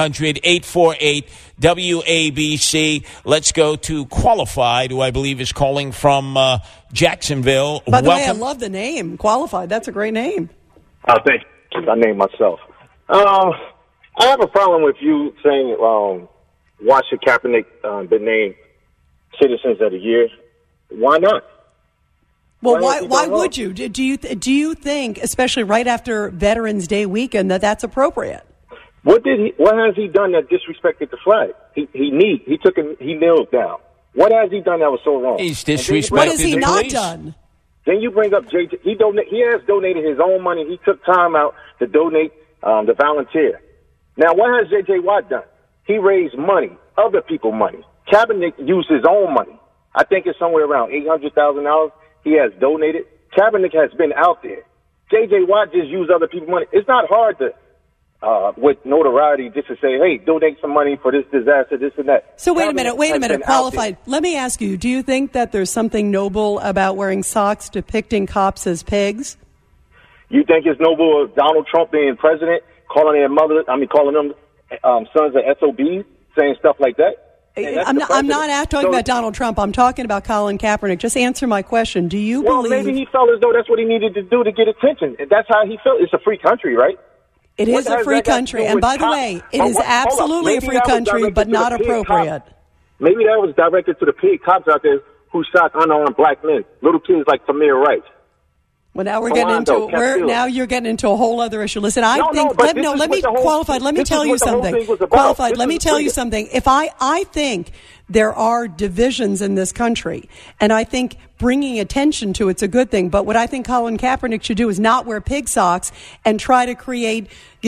1-800-848-WABC. Let's go to Qualified, who I believe is calling from Jacksonville. By the way, I love the name, Qualified. That's a great name. Oh, thank you. I named myself. I have a problem with you saying why should Kaepernick be named Citizens of the Year? Why not? Well, why would you? Do you think, especially right after Veterans Day weekend, that that's appropriate? What has he done that disrespected the flag? He kneeled down. What has he done that was so wrong? He's disrespected. What has he the not police. done? Then you bring up JJ. He has donated his own money. He took time out to donate to volunteer. Now, what has J.J. Watt done? He raised money, other people's money. Kaepernick used his own money. I think it's somewhere around $800,000 he has donated. Kaepernick has been out there. J.J. Watt just used other people's money. It's not hard to, with notoriety, just to say, hey, donate some money for this disaster, this and that. So wait a minute, Qualified. Let me ask you, do you think that there's something noble about wearing socks depicting cops as pigs? You think it's noble of Donald Trump being president, calling them sons of SOBs, saying stuff like that? I'm not talking about Donald Trump. I'm talking about Colin Kaepernick. Just answer my question. Do you believe... Well, maybe he felt as though that's what he needed to do to get attention. And that's how he felt. It's a free country, right? It is a free country. And by the way, it is absolutely a free country, but not appropriate. Maybe that was directed to the pig cops out there who shot unarmed black men, little kids like Tamir Rice. Well, now now you're getting into a whole other issue. Listen, let me tell you something. Qualified, let me tell you something. If I think there are divisions in this country, and I think bringing attention to it's a good thing. But what I think Colin Kaepernick should do is not wear pig socks and try to create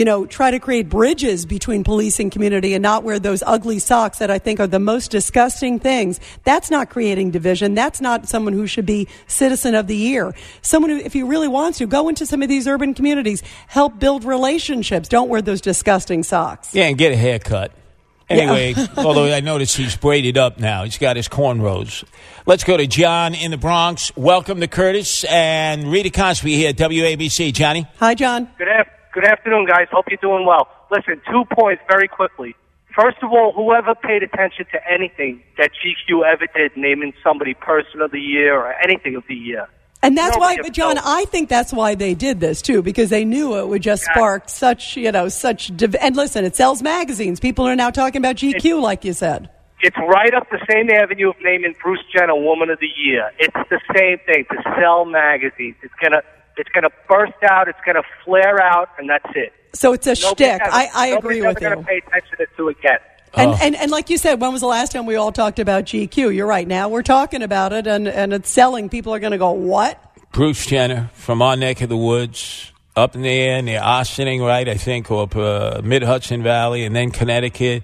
bridges between police and community, and not wear those ugly socks that I think are the most disgusting things. That's not creating division. That's not someone who should be Citizen of the Year. Someone who, if he really wants to, go into some of these urban communities, help build relationships. Don't wear those disgusting socks. Yeah, and get a haircut. Anyway, although I notice he's braided up now. He's got his cornrows. Let's go to John in the Bronx. Welcome to Curtis and Rita Cosby here at WABC. Johnny? Hi, John. Good afternoon, guys. Hope you're doing well. Listen, 2 points very quickly. First of all, whoever paid attention to anything that GQ ever did, naming somebody Person of the Year or anything of the year. And that's why, John, I think that's why they did this, too, because they knew it would just spark such. And listen, it sells magazines. People are now talking about GQ, like you said. It's right up the same avenue of naming Bruce Jenner Woman of the Year. It's the same thing to sell magazines. It's gonna burst out. It's gonna flare out, and that's it. So it's a shtick. I agree with you. Nobody's ever going to pay attention to it again. And like you said, when was the last time we all talked about GQ? You're right. Now we're talking about it, and it's selling. People are going to go, what? Bruce Jenner from our neck of the woods, up in the air near Ossining, right, I think, or mid-Hudson Valley, and then Connecticut.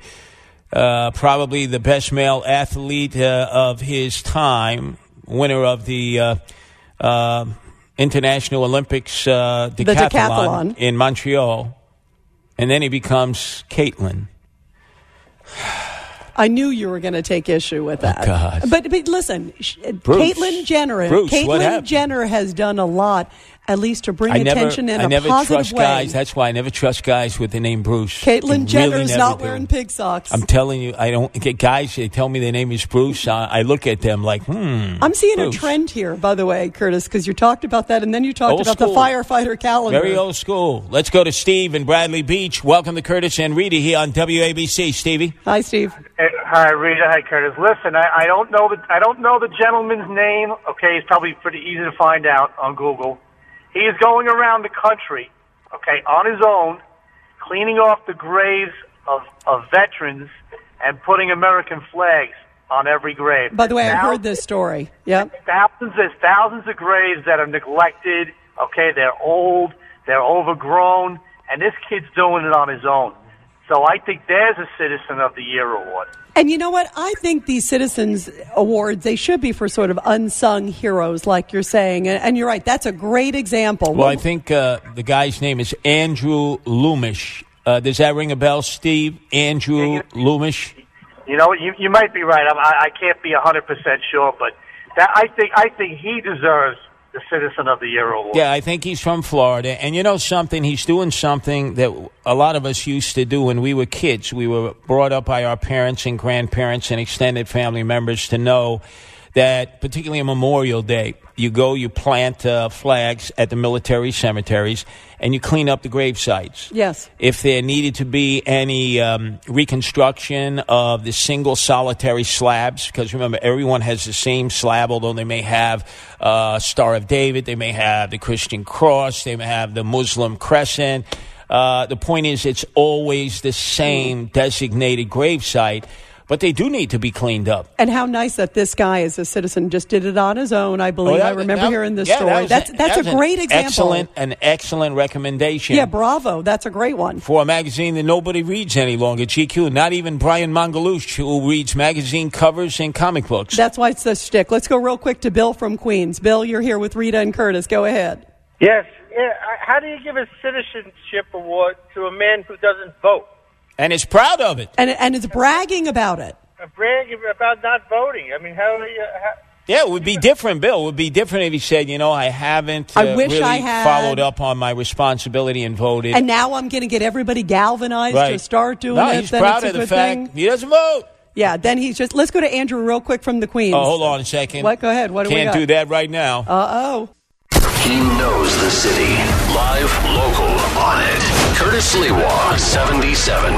Probably the best male athlete of his time, winner of the International Olympics decathlon in Montreal. And then he becomes Caitlyn. I knew you were going to take issue with that. Oh, God. But listen, Caitlyn Jenner has done a lot, at least to bring attention in a positive way. I never trust guys. That's why I never trust guys with the name Bruce. Caitlyn Jenner is not wearing pig socks. I'm telling you, I don't get guys. They tell me their name is Bruce. I look at them like, I'm seeing Bruce. A trend here, by the way, Curtis, because you talked about that, and then you talked about the firefighter calendar. Very old school. Let's go to Steve in Bradley Beach. Welcome to Curtis and Rita here on WABC. Stevie. Hi, Steve. Hi, Rita. Hi, Curtis. Listen, I don't know the gentleman's name. Okay, it's probably pretty easy to find out on Google. He is going around the country, okay, on his own, cleaning off the graves of veterans and putting American flags on every grave. By the way, I heard this story. Yep. There's thousands of graves that are neglected. Okay, they're old, they're overgrown, and this kid's doing it on his own. So I think there's a Citizen of the Year award. And you know what? I think these Citizens Awards, they should be for sort of unsung heroes, like you're saying. And you're right. That's a great example. Well, I think the guy's name is Andrew Loomish. Does that ring a bell, Steve? Andrew Loomish? You know, you might be right. I can't be 100% sure, but I think he deserves the Citizen of the Year award. Yeah, I think he's from Florida. And you know something? He's doing something that a lot of us used to do when we were kids. We were brought up by our parents and grandparents and extended family members to know that, particularly on Memorial Day, you go, you plant flags at the military cemeteries, and you clean up the grave sites. Yes. If there needed to be any reconstruction of the single solitary slabs, because remember, everyone has the same slab, although they may have Star of David, they may have the Christian cross, they may have the Muslim crescent. The point is, it's always the same designated grave site. But they do need to be cleaned up. And how nice that this guy, as a citizen, just did it on his own, I believe. I remember hearing this story. That's a great example. An excellent recommendation. Yeah, bravo. That's a great one. For a magazine that nobody reads any longer, GQ. Not even Brian Mangalush, who reads magazine covers and comic books. That's why it's the shtick. Let's go real quick to Bill from Queens. Bill, you're here with Rita and Curtis. Go ahead. Yes. Yeah. How do you give a citizenship award to a man who doesn't vote? And is proud of it. And is bragging about it. Bragging about not voting. I mean, how do you... Yeah, it would be different, Bill. It would be different if he said, I haven't I wish really I had. followed up on my responsibility and voted. And now I'm going to get everybody galvanized to start doing it. He's then proud it's a of the good fact thing. he doesn't vote. Yeah, then he's just... Let's go to Andrew real quick from the Queens. Oh, hold on a second. What? Go ahead. What do we got? Can't do that right now. Uh-oh. He knows the city. Live, local, on it. Curtis Lewa, 77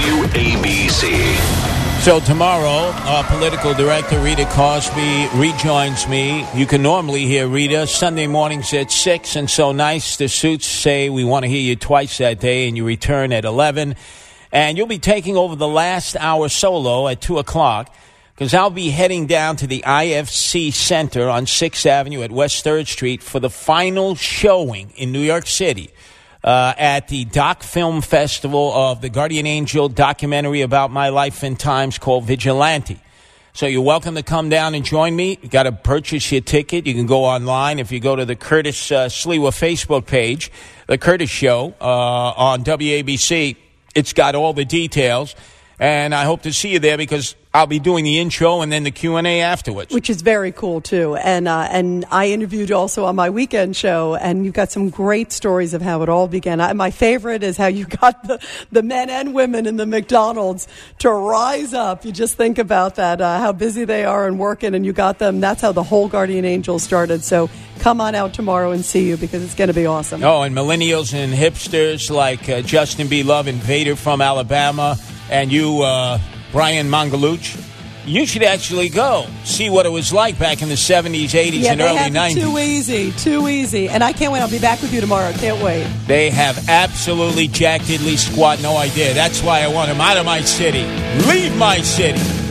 WABC. So tomorrow, our political director, Rita Cosby, rejoins me. You can normally hear Rita Sunday mornings at 6, and so nice. The suits say we want to hear you twice that day, and you return at 11. And you'll be taking over the last hour solo at 2 o'clock, because I'll be heading down to the IFC Center on 6th Avenue at West 3rd Street for the final showing in New York City at the Doc Film Festival of the Guardian Angel documentary about my life and times called Vigilante. So you're welcome to come down and join me. You got to purchase your ticket. You can go online. If you go to the Curtis Sliwa Facebook page, The Curtis Show on WABC, it's got all the details. And I hope to see you there because I'll be doing the intro and then the Q&A afterwards. Which is very cool, too. And I interviewed also on my weekend show, and you've got some great stories of how it all began. My favorite is how you got the men and women in the McDonald's to rise up. You just think about that, how busy they are and working, and you got them. That's how the whole Guardian Angel started. So come on out tomorrow and see you because it's going to be awesome. Oh, and millennials and hipsters like Justin B. Love and Vader from Alabama, and you, Brian Mangaluch, you should actually go see what it was like back in the 70s, 80s, and early 90s. Too easy. And I can't wait. I'll be back with you tomorrow. Can't wait. They have absolutely jack diddly squat no idea. That's why I want them out of my city. Leave my city.